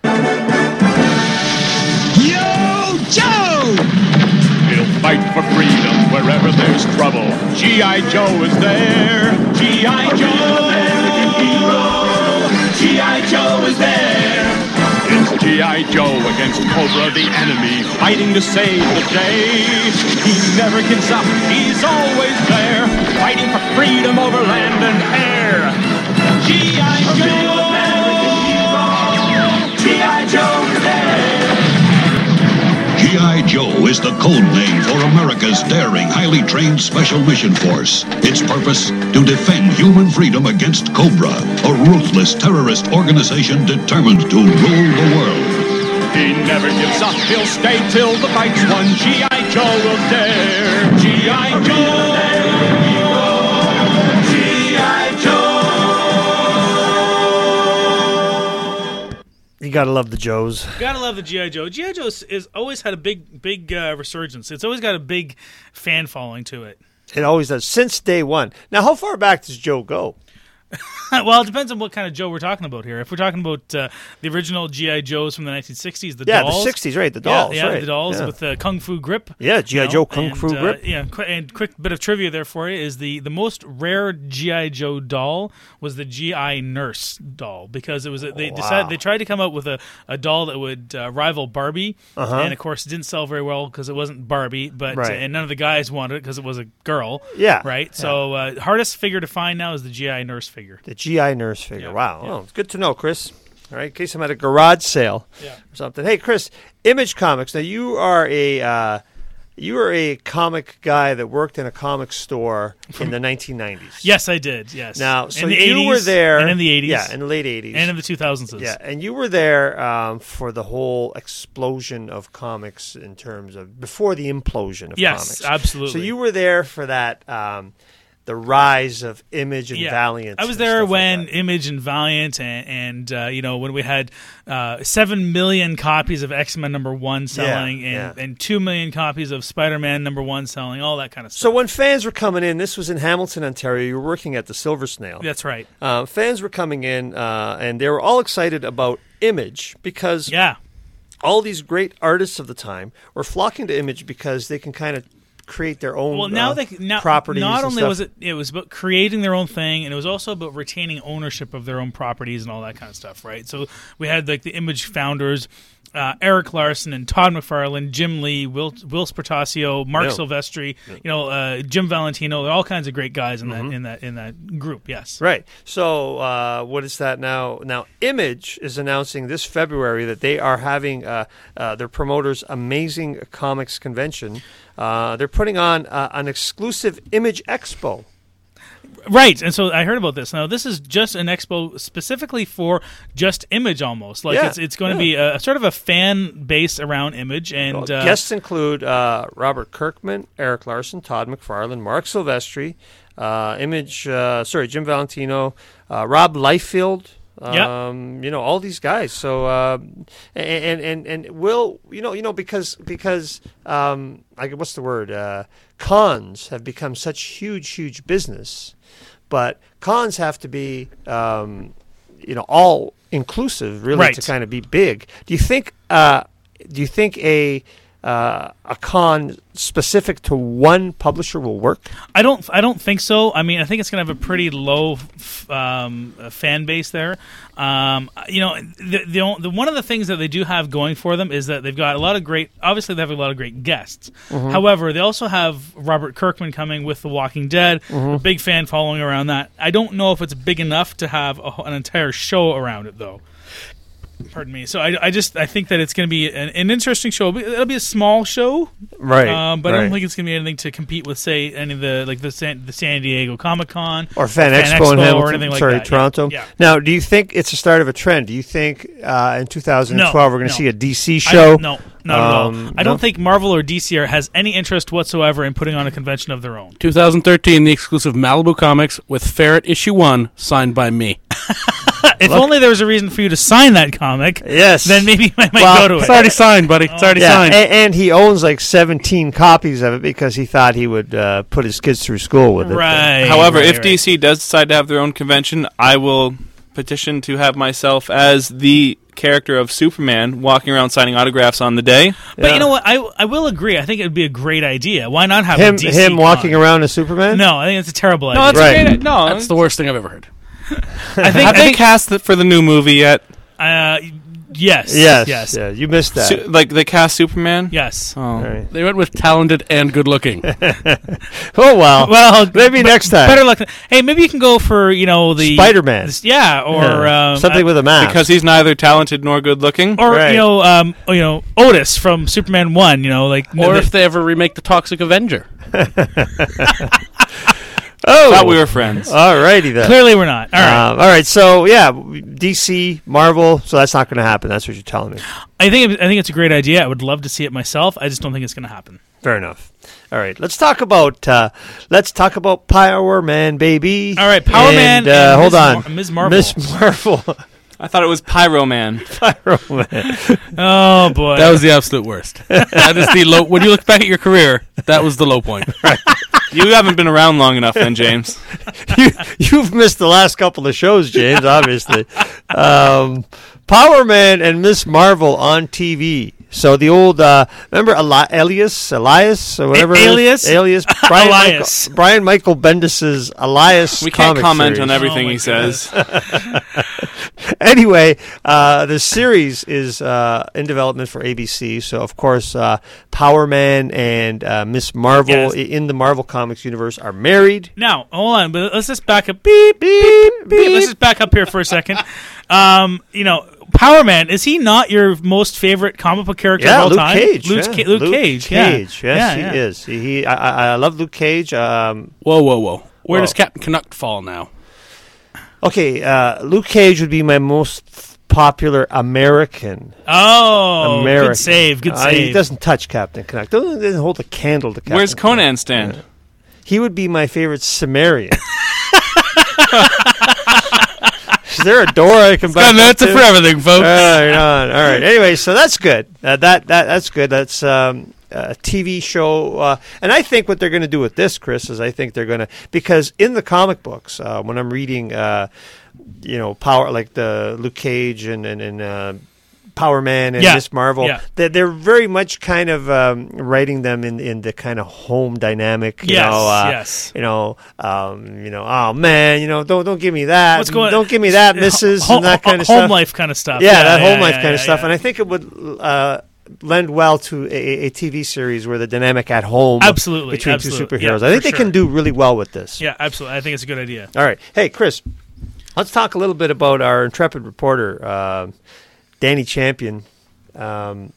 Yo, Joe! He'll fight for freedom wherever there's trouble. G I. Joe is there. G I. Joe, American hero. G I. Joe is there. It's G I. Joe against Cobra, the enemy, fighting to save the day. He never gives up. He's always there, fighting for freedom over land and air. G I. Joe, American hero. G I. Joe is there. G I. Joe is the code name for America's daring, highly trained Special Mission Force. Its purpose, to defend human freedom against Cobra, a ruthless terrorist organization determined to rule the world. He never gives up, he'll stay till the fight's won. G I. Joe will dare. G I. Joe, G I. Joe. You gotta love the Joes. Gotta love the G I. Joe. G I. Joe is, is always had a big big uh, resurgence. It's always got a big fan following to it. It always does since day one. Now, how far back does Joe go? Well, it depends on what kind of Joe we're talking about here. If we're talking about uh, the original G I. Joes from the nineteen sixties, the Yeah, dolls. the sixties, right? The dolls, Yeah, yeah right. the dolls Yeah. with the Kung Fu grip. Yeah, G I. you know, Joe Kung and, Fu uh, grip. Yeah, qu- and quick bit of trivia there for you is the, the most rare G I. Joe doll was the G I. Nurse doll because it was a, they Wow. decided they tried to come out with a, a doll that would uh, rival Barbie, Uh-huh. and of course it didn't sell very well because it wasn't Barbie, but Right. uh, and none of the guys wanted it because it was a girl. Yeah, right. yeah. So uh, hardest figure to find now is the G I. Nurse figure. The G I. Nurse figure. Yeah, Wow. yeah. Oh, it's good to know, Chris. All right, in case I'm at a garage sale Yeah. or something. Hey, Chris, Image Comics. Now, you are a uh, you are a comic guy that worked in a comic store in the nineteen nineties. Yes, I did. Yes. Now, so in the you eighties, were there, and in the eighties, yeah, in the late eighties, and in the two thousands. yeah, and you were there um, for the whole explosion of comics in terms of before the implosion of Yes, comics. absolutely. So you were there for that. Um, the rise of Image and Yeah. Valiant. I was and there stuff like when that. Image and Valiant and, and uh, you know, when we had uh, seven million copies of X-Men number one selling Yeah, and, yeah. and two million copies of Spider-Man number one selling, all that kind of stuff. So when fans were coming in, this was in Hamilton, Ontario. You were working at the Silver Snail. That's right. Uh, fans were coming in, uh, and they were all excited about Image because Yeah. all these great artists of the time were flocking to Image because they can kind of create their own Well, now uh, they now properties. not and only stuff. was it it was about creating their own thing, and it was also about retaining ownership of their own properties and all that kind of stuff, right? So we had like the Image founders, uh, Eric Larson and Todd McFarlane, Jim Lee, Will Will Spartasio, Mark Yeah. Silvestri, you know, uh, Jim Valentino. They're all kinds of great guys in Mm-hmm. that in that in that group. Yes, Right. So uh, what is that now? Now Image is announcing this February that they are having uh, uh, their promoters' Amazing Comics Convention. Uh, they're putting on uh, an exclusive Image Expo. Right, and so I heard about this. Now, this is just an expo specifically for just Image, almost like Yeah, it's it's going to yeah. be a sort of a fan base around Image, and Well, uh, guests include uh, Robert Kirkman, Eric Larson, Todd McFarlane, Mark Silvestri, uh, Image, uh, sorry, Jim Valentino, uh, Rob Liefeld. Yeah. Um, you know, all these guys. So, uh, and, and, and will, you know, you know, because, because, um, I, what's the word? Uh, cons have become such huge, huge business, but cons have to be, um, you know, all inclusive really Right. to kind of be big. Do you think, uh, do you think a, uh, a con specific to one publisher will work? I don't. I don't think so. I mean, I think it's going to have a pretty low f- um, uh, fan base there. Um, you know, the, the, on- the one of the things that they do have going for them is that they've got a lot of great. Obviously, they have a lot of great guests. However, they also have Robert Kirkman coming with The Walking Dead. A big fan following around that. I don't know if it's big enough to have a, wh- an entire show around it, though. Pardon me. So I, I just I think that it's going to be an, an interesting show. It'll be, it'll be a small show, Right. Um, but I right. don't think it's going to be anything to compete with, say, any of the like the San, the San Diego Comic Con or Fan, Fan Expo, Expo in or Hamilton, anything like sorry, that. Toronto. Yeah. Now, do you think it's the start of a trend? Do you think uh, in two thousand twelve No, we're going to no. see a D C I- show? no, not at Um, all. I don't no? think Marvel or D C are, has any interest whatsoever in putting on a convention of their own. twenty thirteen, the exclusive Malibu Comics with Ferret issue one, signed by me. If only there was a reason for you to sign that comic, Yes. then maybe I might Well, go to It's it. already signed, buddy. It's already Yeah, signed. and, and he owns like seventeen copies of it because he thought he would uh, put his kids through school with it. Right. However, right, if right. D C does decide to have their own convention, I will petition to have myself as the character of Superman walking around signing autographs on the day. But Yeah. you know what? I I will agree. I think it would be a great idea. Why not have Him, a D C him walking con? around as Superman? No, I think it's a terrible No, idea. it's Right. a great. No, That's the worst thing I've ever heard. I think, have I they think cast it for the new movie yet? uh, yes, Yes. yes, Yeah, you missed that. Su- like they cast Superman? yes. Oh. All right. They went with talented and good looking. Oh, well. Well, maybe next time. Better luck. Hey, maybe you can go for you know the Spider-Man. this- yeah, or Yeah. um, Something uh, with a mask. Because he's neither talented nor good looking. or Right. you know, um, you know, Otis from Superman One. You know, like Or the- if they ever remake the Toxic Avenger. oh, Thought we were friends. All righty then. clearly we're not. All right. Um, all right. So yeah, D C, Marvel. So that's not going to happen. That's what you're telling me. I think I think it's a great idea. I would love to see it myself. I just don't think it's going to happen. Fair enough. All right. Let's talk about uh, let's talk about Power Man, baby. All right, Power and, Man Uh, and hold Miz on, Mar- Miz Marvel. Miz Marvel. I thought it was Pyro Man. Pyro Man. Oh boy, That was the absolute worst. That is the low. When you look back at your career, that was the low point. You haven't been around long enough then, James. you, you've missed the last couple of shows, James, obviously. Um, Power Man and Miss Marvel on T V. So the old, uh, remember Eli- Elias, Elias, or whatever it is? Alias? Alias? Brian Elias. Michael, Brian Michael Bendis' Elias We can't comic comment series. on everything Oh my he says. Anyway, uh, the series is uh, in development for A B C. So, of course, uh, Power Man and uh, Miss Marvel Yes. i- in the Marvel Comics universe are married. Now, hold on, but let's just back up. Beep, beep, beep. Let's just back up here for a second. Um, you know, Power Man, is he not your most favorite comic book character Yeah, of all Luke time? Cage. Luke, yeah. Ca- Luke Cage. yeah. Cage. Yes, Yeah, he yeah. is. He, he I, I I love Luke Cage. Um, Whoa, whoa, whoa. Where Whoa. does Captain Canuck fall now? okay, uh, Luke Cage would be my most f- popular American. Oh, American. good save, good Uh, he save. doesn't touch Captain Canuck. Doesn't, doesn't hold a candle to Captain Where's Canuck. Conan stand? he would be my favorite Sumerian. Is there a door I can back got an up answer to? for everything, folks. Right on. All right. Anyway, so that's good. Uh, that that that's good. That's um, a T V show, uh, and I think what they're going to do with this, Chris, is I think they're going to because in the comic books, uh, when I'm reading, uh, you know, Power like the Luke Cage and and, and uh, Power Man and Yeah. Miss Marvel, Yeah. they're, they're very much kind of um, writing them in in the kind of home dynamic. You Yes, know, uh, yes. You know, um, you know, oh man, you know, don't don't give me that. What's going? Don't give me that, Missus Ho- and that kind of home stuff. life kind of stuff. Yeah, that home life yeah, kind of yeah, stuff. yeah. And I think it would uh, lend well to a, a T V series where the dynamic at home Absolutely, between absolutely. two superheroes. Yeah, I think for they sure. can do really well with this. Yeah, absolutely. I think it's a good idea. All right. Hey, Chris, let's talk a little bit about our intrepid reporter, uh, Danny Champion. Um,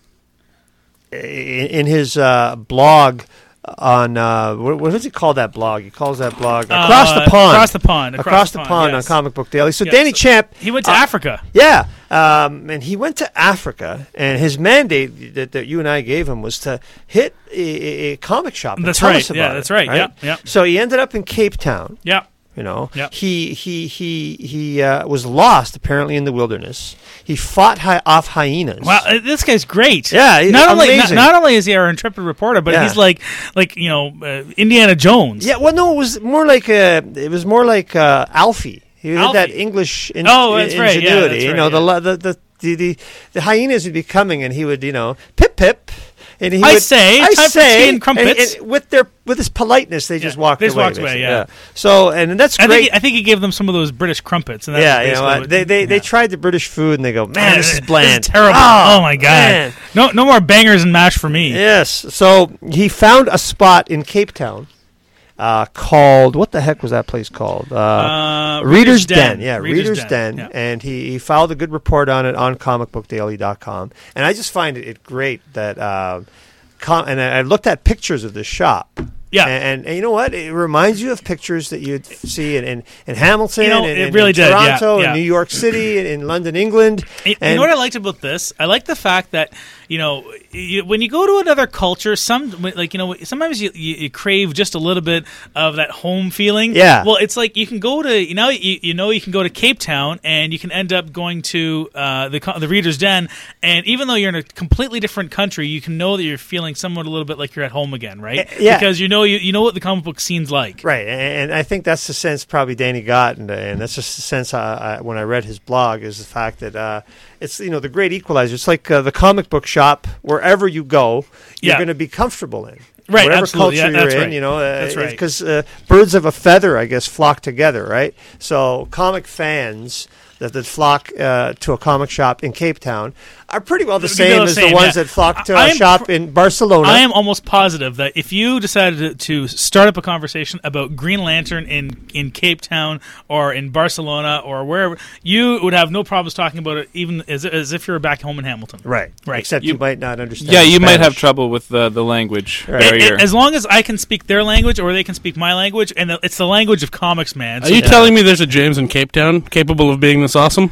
in, in his uh, blog on, uh, what, what does he call that blog? He calls that blog Across Uh, the Pond. Across the Pond. Across, Across the, the Pond, Pond, on yes. Comic Book Daily. So Yeah, Danny so Champ. He went to uh, Africa. Yeah, um, and he went to Africa, and his mandate that, that you and I gave him was to hit a, a, a comic shop. And That's tell right. us about Yeah, it, that's right. Yeah, yeah. So he ended up in Cape Town. Yeah. You know, Yeah. he he he he uh, was lost apparently in the wilderness. He fought hi- off hyenas. Wow, uh, this guy's great. Yeah, he- not only not, amazing. not only is he our intrepid reporter, but Yeah. he's like like you know uh, Indiana Jones. Yeah, well, no, it was more like uh, it was more like uh, Alfie. He had Alfie. that English in- Oh, that's right, yeah, ingenuity. that's you right, know, the, yeah. lo- the, the the the the hyenas would be coming, and he would, you know, pip pip. And he I would, say, I time for say, tea and crumpets. and- and with their with his politeness, they just Yeah, walked they just away. walked away, basically. yeah. So, and that's I great. think I think he gave them some of those British crumpets. And that's yeah, you know, basically what? what- they they, they yeah. tried the British food, and they go, man, this is bland, This is terrible. Oh, Oh, my god! man. No no more bangers and mash for me. Yes. So he found a spot in Cape Town uh, called, what the heck was that place called? Uh, Uh, Reader's, Reader's Den. Den. Yeah, Reader's Reader's, Den, Den. yeah. And he, he filed a good report on it on comic book daily dot com. And I just find it, it great that, uh, com- and I I looked at pictures of the shop. Yeah. And, and you know what? It reminds you of pictures that you'd see in, in, in Hamilton, You know, and, it and really in did, yeah, Toronto, yeah. in New York City, and in London, England. You and know what I liked about this? I like the fact that you know you, when you go to another culture, some like you know sometimes you, you, you crave just a little bit of that home feeling. Yeah. Well, it's like you can go to you know you, you know you can go to Cape Town and you can end up going to uh, the co- the Reader's Den, and even though you're in a completely different country, you can know that you're feeling somewhat a little bit like you're at home again, right? Uh, yeah. Because you know you, you know what the comic book scene's like. Right, and, and I think that's the sense probably Danny got, and, and that's just the sense I, I, when I read his blog is the fact that uh, it's you know the great equalizer. It's like uh, the comic book shop. Wherever you go, you're Yeah. going to be comfortable in. Right, Whatever absolutely. culture Yeah, you're that's in, right. you know, uh, That's right. because uh, birds of a feather, I guess, flock together, right? So comic fans that, that flock uh, to a comic shop in Cape Town are pretty well the They're same the as same, the ones yeah. that flock to I a am shop pr- in Barcelona. I am almost positive that if you decided to, to start up a conversation about Green Lantern in, in Cape Town or in Barcelona or wherever, you would have no problems talking about it, even as, as if you're back home in Hamilton. right, Right. Except you, You- might not understand. Yeah, you might have Spanish. trouble with the, the language Right. It- barrier. it- as long as I can speak their language or they can speak my language, and the, it's the language of comics, man. Are So- you telling me there's a James in Cape Town capable of being this awesome?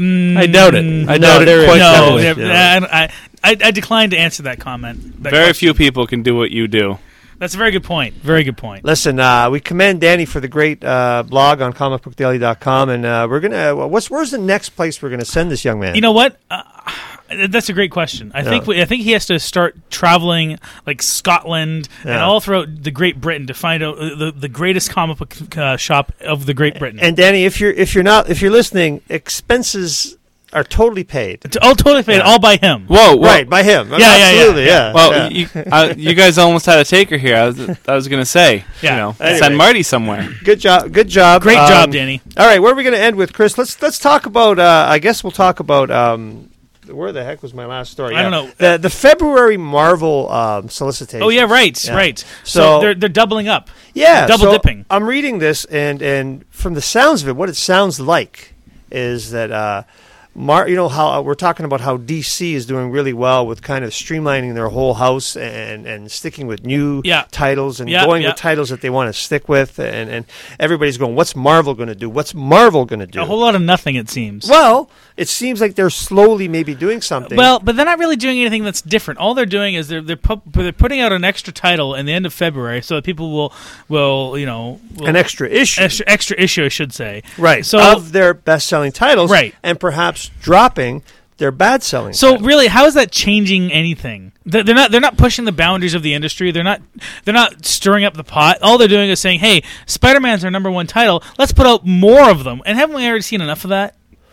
I doubt it. I no, doubt there it is. quite no, heavily. there- Yeah. I, I, I, I decline to answer that comment. that Very question. few people can do what you do. That's a very good point. Very good point. Listen, uh, we commend Danny for the great uh, blog on comic book daily dot com, and uh, we're gonna. Uh, what's where's the next place we're gonna send this young man? You know what? Uh, that's a great question. I Yeah. think we, I think he has to start traveling like Scotland and Yeah. all throughout the Great Britain to find out uh, the the greatest comic book uh, shop of the Great Britain. and Danny, if you're if you're not if you're listening, expenses are totally paid. It's all totally paid, Yeah. all by him. Whoa, whoa. Right, by him. Yeah, yeah, yeah, absolutely, yeah. yeah. Well, yeah. you, uh, you guys almost had a taker here. I was, I was going to say, Yeah. you know, Anyway. send Marty somewhere. good job, good job, Great Um, job, Danny. All right, where are we going to end with, Chris? Let's let's talk about. Uh, I guess we'll talk about. Um, where the heck was my last story? I don't Yeah. know. The the February Marvel um, solicitation. Oh yeah, right, Yeah. right. So, So- they're they're doubling up. Yeah, Double so dipping. I'm reading this, and and from the sounds of it, what it sounds like is that uh, Mar, you know how uh, we're talking about how D C is doing really well with kind of streamlining their whole house and, and sticking with new yeah. titles and yeah, going yeah. with titles that they want to stick with, and, and everybody's going, what's Marvel going to do? What's Marvel going to do? A whole lot of nothing, it seems. Well, it seems like they're slowly maybe doing something. Well, but they're not really doing anything that's different. All they're doing is they're they're, pu- they're putting out an extra title in the end of February, so that people will will you know will an extra issue, extra, extra issue, I should say, right? So of their best-selling titles, right, and perhaps dropping their bad-selling. So titles. really, how is that changing anything? They're they're not they're not pushing the boundaries of the industry. They're not they're not stirring up the pot. All they're doing is saying, "Hey, Spider-Man's our number one title. Let's put out more of them." And haven't we already seen enough of that?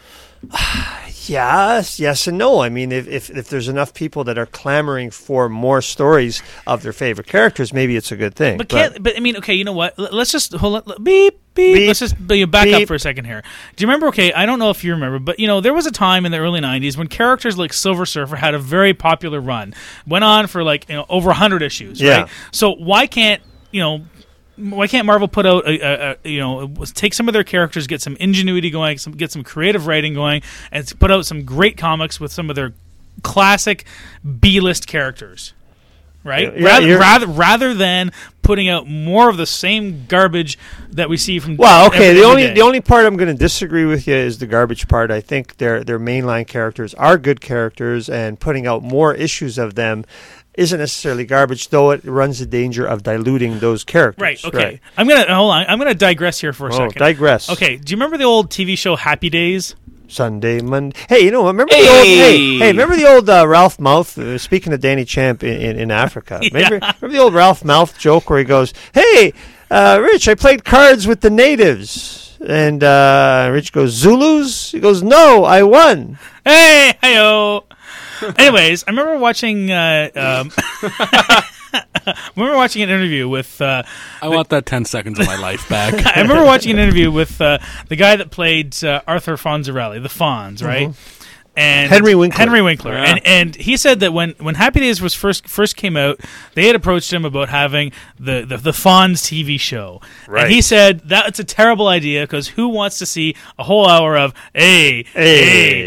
Yes, yes and no. I mean, if, if if there's enough people that are clamoring for more stories of their favorite characters, maybe it's a good thing. But can't, but I mean, okay, you know what? L- Let's just hold on. Beep, beep. Beep, Let's just b- back beep. up for a second here. Do you remember? Okay, I don't know if you remember, but you know, there was a time in the early nineties when characters like Silver Surfer had a very popular run, went on for like you know over a hundred issues. Yeah. Right? So why can't you know? Why can't Marvel put out, a, a, a, you know, take some of their characters, get some ingenuity going, some, get some creative writing going, and put out some great comics with some of their classic B-list characters, right? Yeah, rather, you're- rather rather than putting out more of the same garbage that we see from. Well, okay. every- the every only day. the only part I'm going to disagree with you is the garbage part. I think their their mainline characters are good characters, and putting out more issues of them isn't necessarily garbage, though it runs the danger of diluting those characters. Right. Okay. I'm gonna hold on. I'm gonna digress here for a Oh, second. digress. Okay. Do you remember the old T V show Happy Days? Sunday, Monday. Hey, you know, remember Hey! the old? Hey, hey, remember the old uh, Ralph Mouth? Uh, speaking of Danny Champ in, in, in Africa, Yeah. remember, remember the old Ralph Mouth joke where he goes, "Hey, uh, Rich, I played cards with the natives," and uh, Rich goes, "Zulus?" He goes, "No, I won." Hey, heyo. Anyways, I remember watching. Uh, um, I remember watching an interview with. Uh, I want that ten seconds of my life back. I remember watching an interview with uh, the guy that played uh, Arthur Fonzarelli, the Fonz, right? And Henry Winkler. Henry Winkler, Yeah. and and he said that when, when Happy Days was first first came out, they had approached him about having the the, the Fonz T V show, Right. and he said that's a terrible idea because who wants to see a whole hour of a Hey, a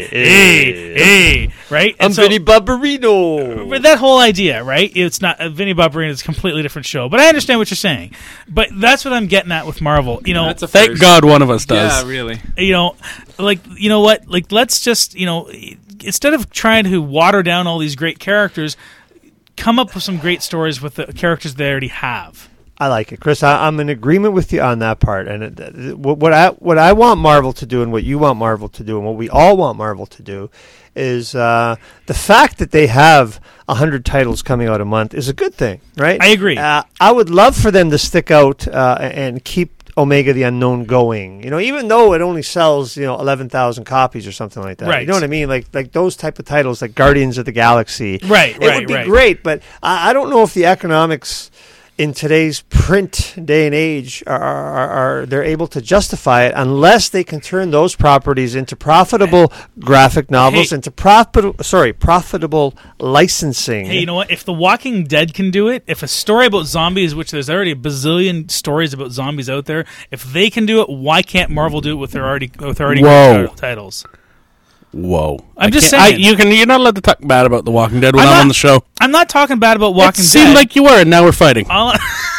a a right? I'm And so- Vinny Barbarino. but that whole idea, right? It's not uh, Vinny Barbarino is a completely different show, but I understand what you're saying. But that's what I'm getting at with Marvel. You know, That's a Thank first. God one of us does. Yeah, really. you know, like you know what? Like let's just you know, instead of trying to water down all these great characters, come up with some great stories with the characters they already have. I like it, Chris. I, I'm in agreement with you on that part. And it, it, what what I what I want Marvel to do, and what you want Marvel to do, and what we all want Marvel to do, is uh, the fact that they have a hundred titles coming out a month is a good thing, right? I agree. Uh, I would love for them to stick out uh, and keep Omega the Unknown going. You know, even though it only sells you know eleven thousand copies or something like that. Right. You know what I mean? Like like those type of titles, like Guardians of the Galaxy. Right, It right, would be right. great, but I, I don't know if the economics in today's print day and age are, are, are they're able to justify it unless they can turn those properties into profitable graphic novels, Hey. into profitable sorry profitable licensing. Hey, you know what? If The Walking Dead can do it, if a story about zombies, which there's already a bazillion stories about zombies out there, if they can do it, why can't Marvel do it with their already with their already Whoa. great titles? Whoa! I'm I just can't- I- saying. you can. You're not allowed to talk bad about The Walking Dead when I'm I'm, not- on the show. I'm not talking bad about Walking it Dead. seemed like you were, and now we're fighting. all,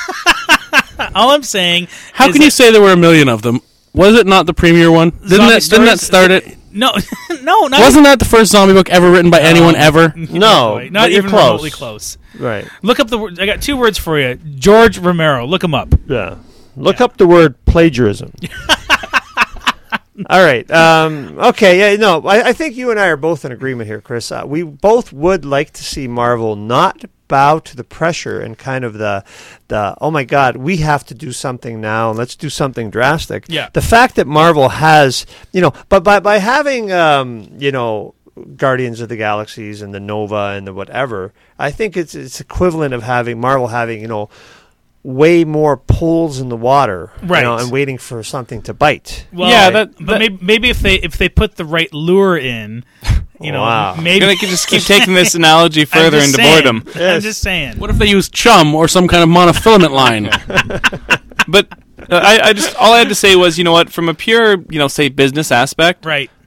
all I'm saying. How is can you that- say there were a million of them? Was it not the premier one? Didn't Zombie that, didn't that stories? start it? No, no, not Wasn't that the first zombie book ever written by anyone No. ever? No, Not but you're even close. remotely close. Right. Look up the. word- I got two words for you. George Romero. Look him up. Yeah. Look up the word plagiarism. All right. Um, okay. Yeah. No. I, I think you and I are both in agreement here, Chris. Uh, we both would like to see Marvel not bow to the pressure and kind of the the oh my God, we have to do something now. Let's do something drastic. Yeah. The fact that Marvel has, you know, but by by having, um, you know. Guardians of the Galaxies and the Nova and the whatever, I think it's it's equivalent of having Marvel having, you know, way more pools in the water, Right. you know, and waiting for something to bite. Well, Yeah, that- but that- maybe, maybe if they if they put the right lure in, you know, Wow. maybe You're gonna just keep taking this analogy I'm further just into saying. boredom. I'm Yes. just saying. What if they used chum or some kind of monofilament line? But uh, I, I just all I had to say was, you know what, from a pure, you know, say business aspect, Right.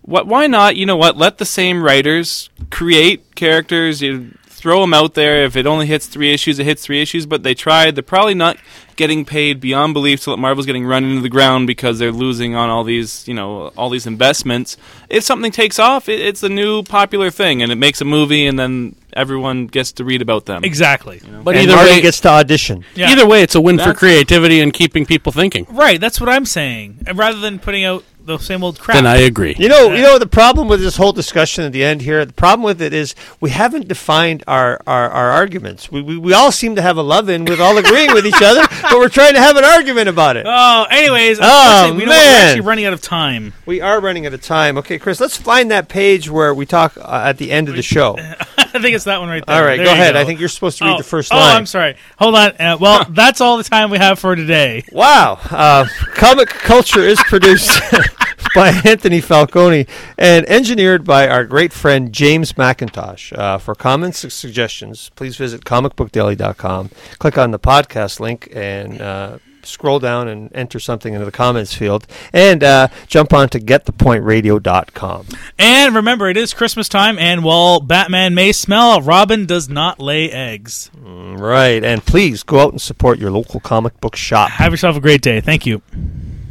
What? Why not? You know what? Let the same writers create characters. You throw them out there. If it only hits three issues, it hits three issues. But they tried. They're probably not getting paid beyond belief, so that Marvel's getting run into the ground because they're losing on all these, you know, all these investments. If something takes off, it, it's a new popular thing, and it makes a movie, and then everyone gets to read about them. Exactly. You know? But and either Marty way, gets to audition. Yeah. either way, it's a win for That's- creativity and keeping people thinking. Right, that's what I'm saying. And rather than putting out the same old crap. Then I agree. You know, you know the problem with this whole discussion at the end here. The problem with it is we haven't defined our, our, our arguments. We, we we all seem to have a love in with all agreeing with each other, but we're trying to have an argument about it. Oh, anyways, Oh, unfortunately, we know man. we're actually running out of time. We are running out of time. Okay, Chris, let's find that page where we talk uh, at the end of the show. I think it's that one right there. All right, There go you ahead. I think you're supposed to read oh, the first oh, line. I'm sorry. Hold on. Uh, well, that's all the time we have for today. Wow. Uh, Comic Culture is produced by Anthony Falcone and engineered by our great friend James McIntosh. Uh, for comments and suggestions, please visit comic book daily dot com. Click on the podcast link and uh, scroll down and enter something into the comments field. And uh, jump on to get the point radio dot com. And remember, it is Christmas time, and while Batman may smell, Robin does not lay eggs. Right. And please go out and support your local comic book shop. Have yourself a great day. Thank you.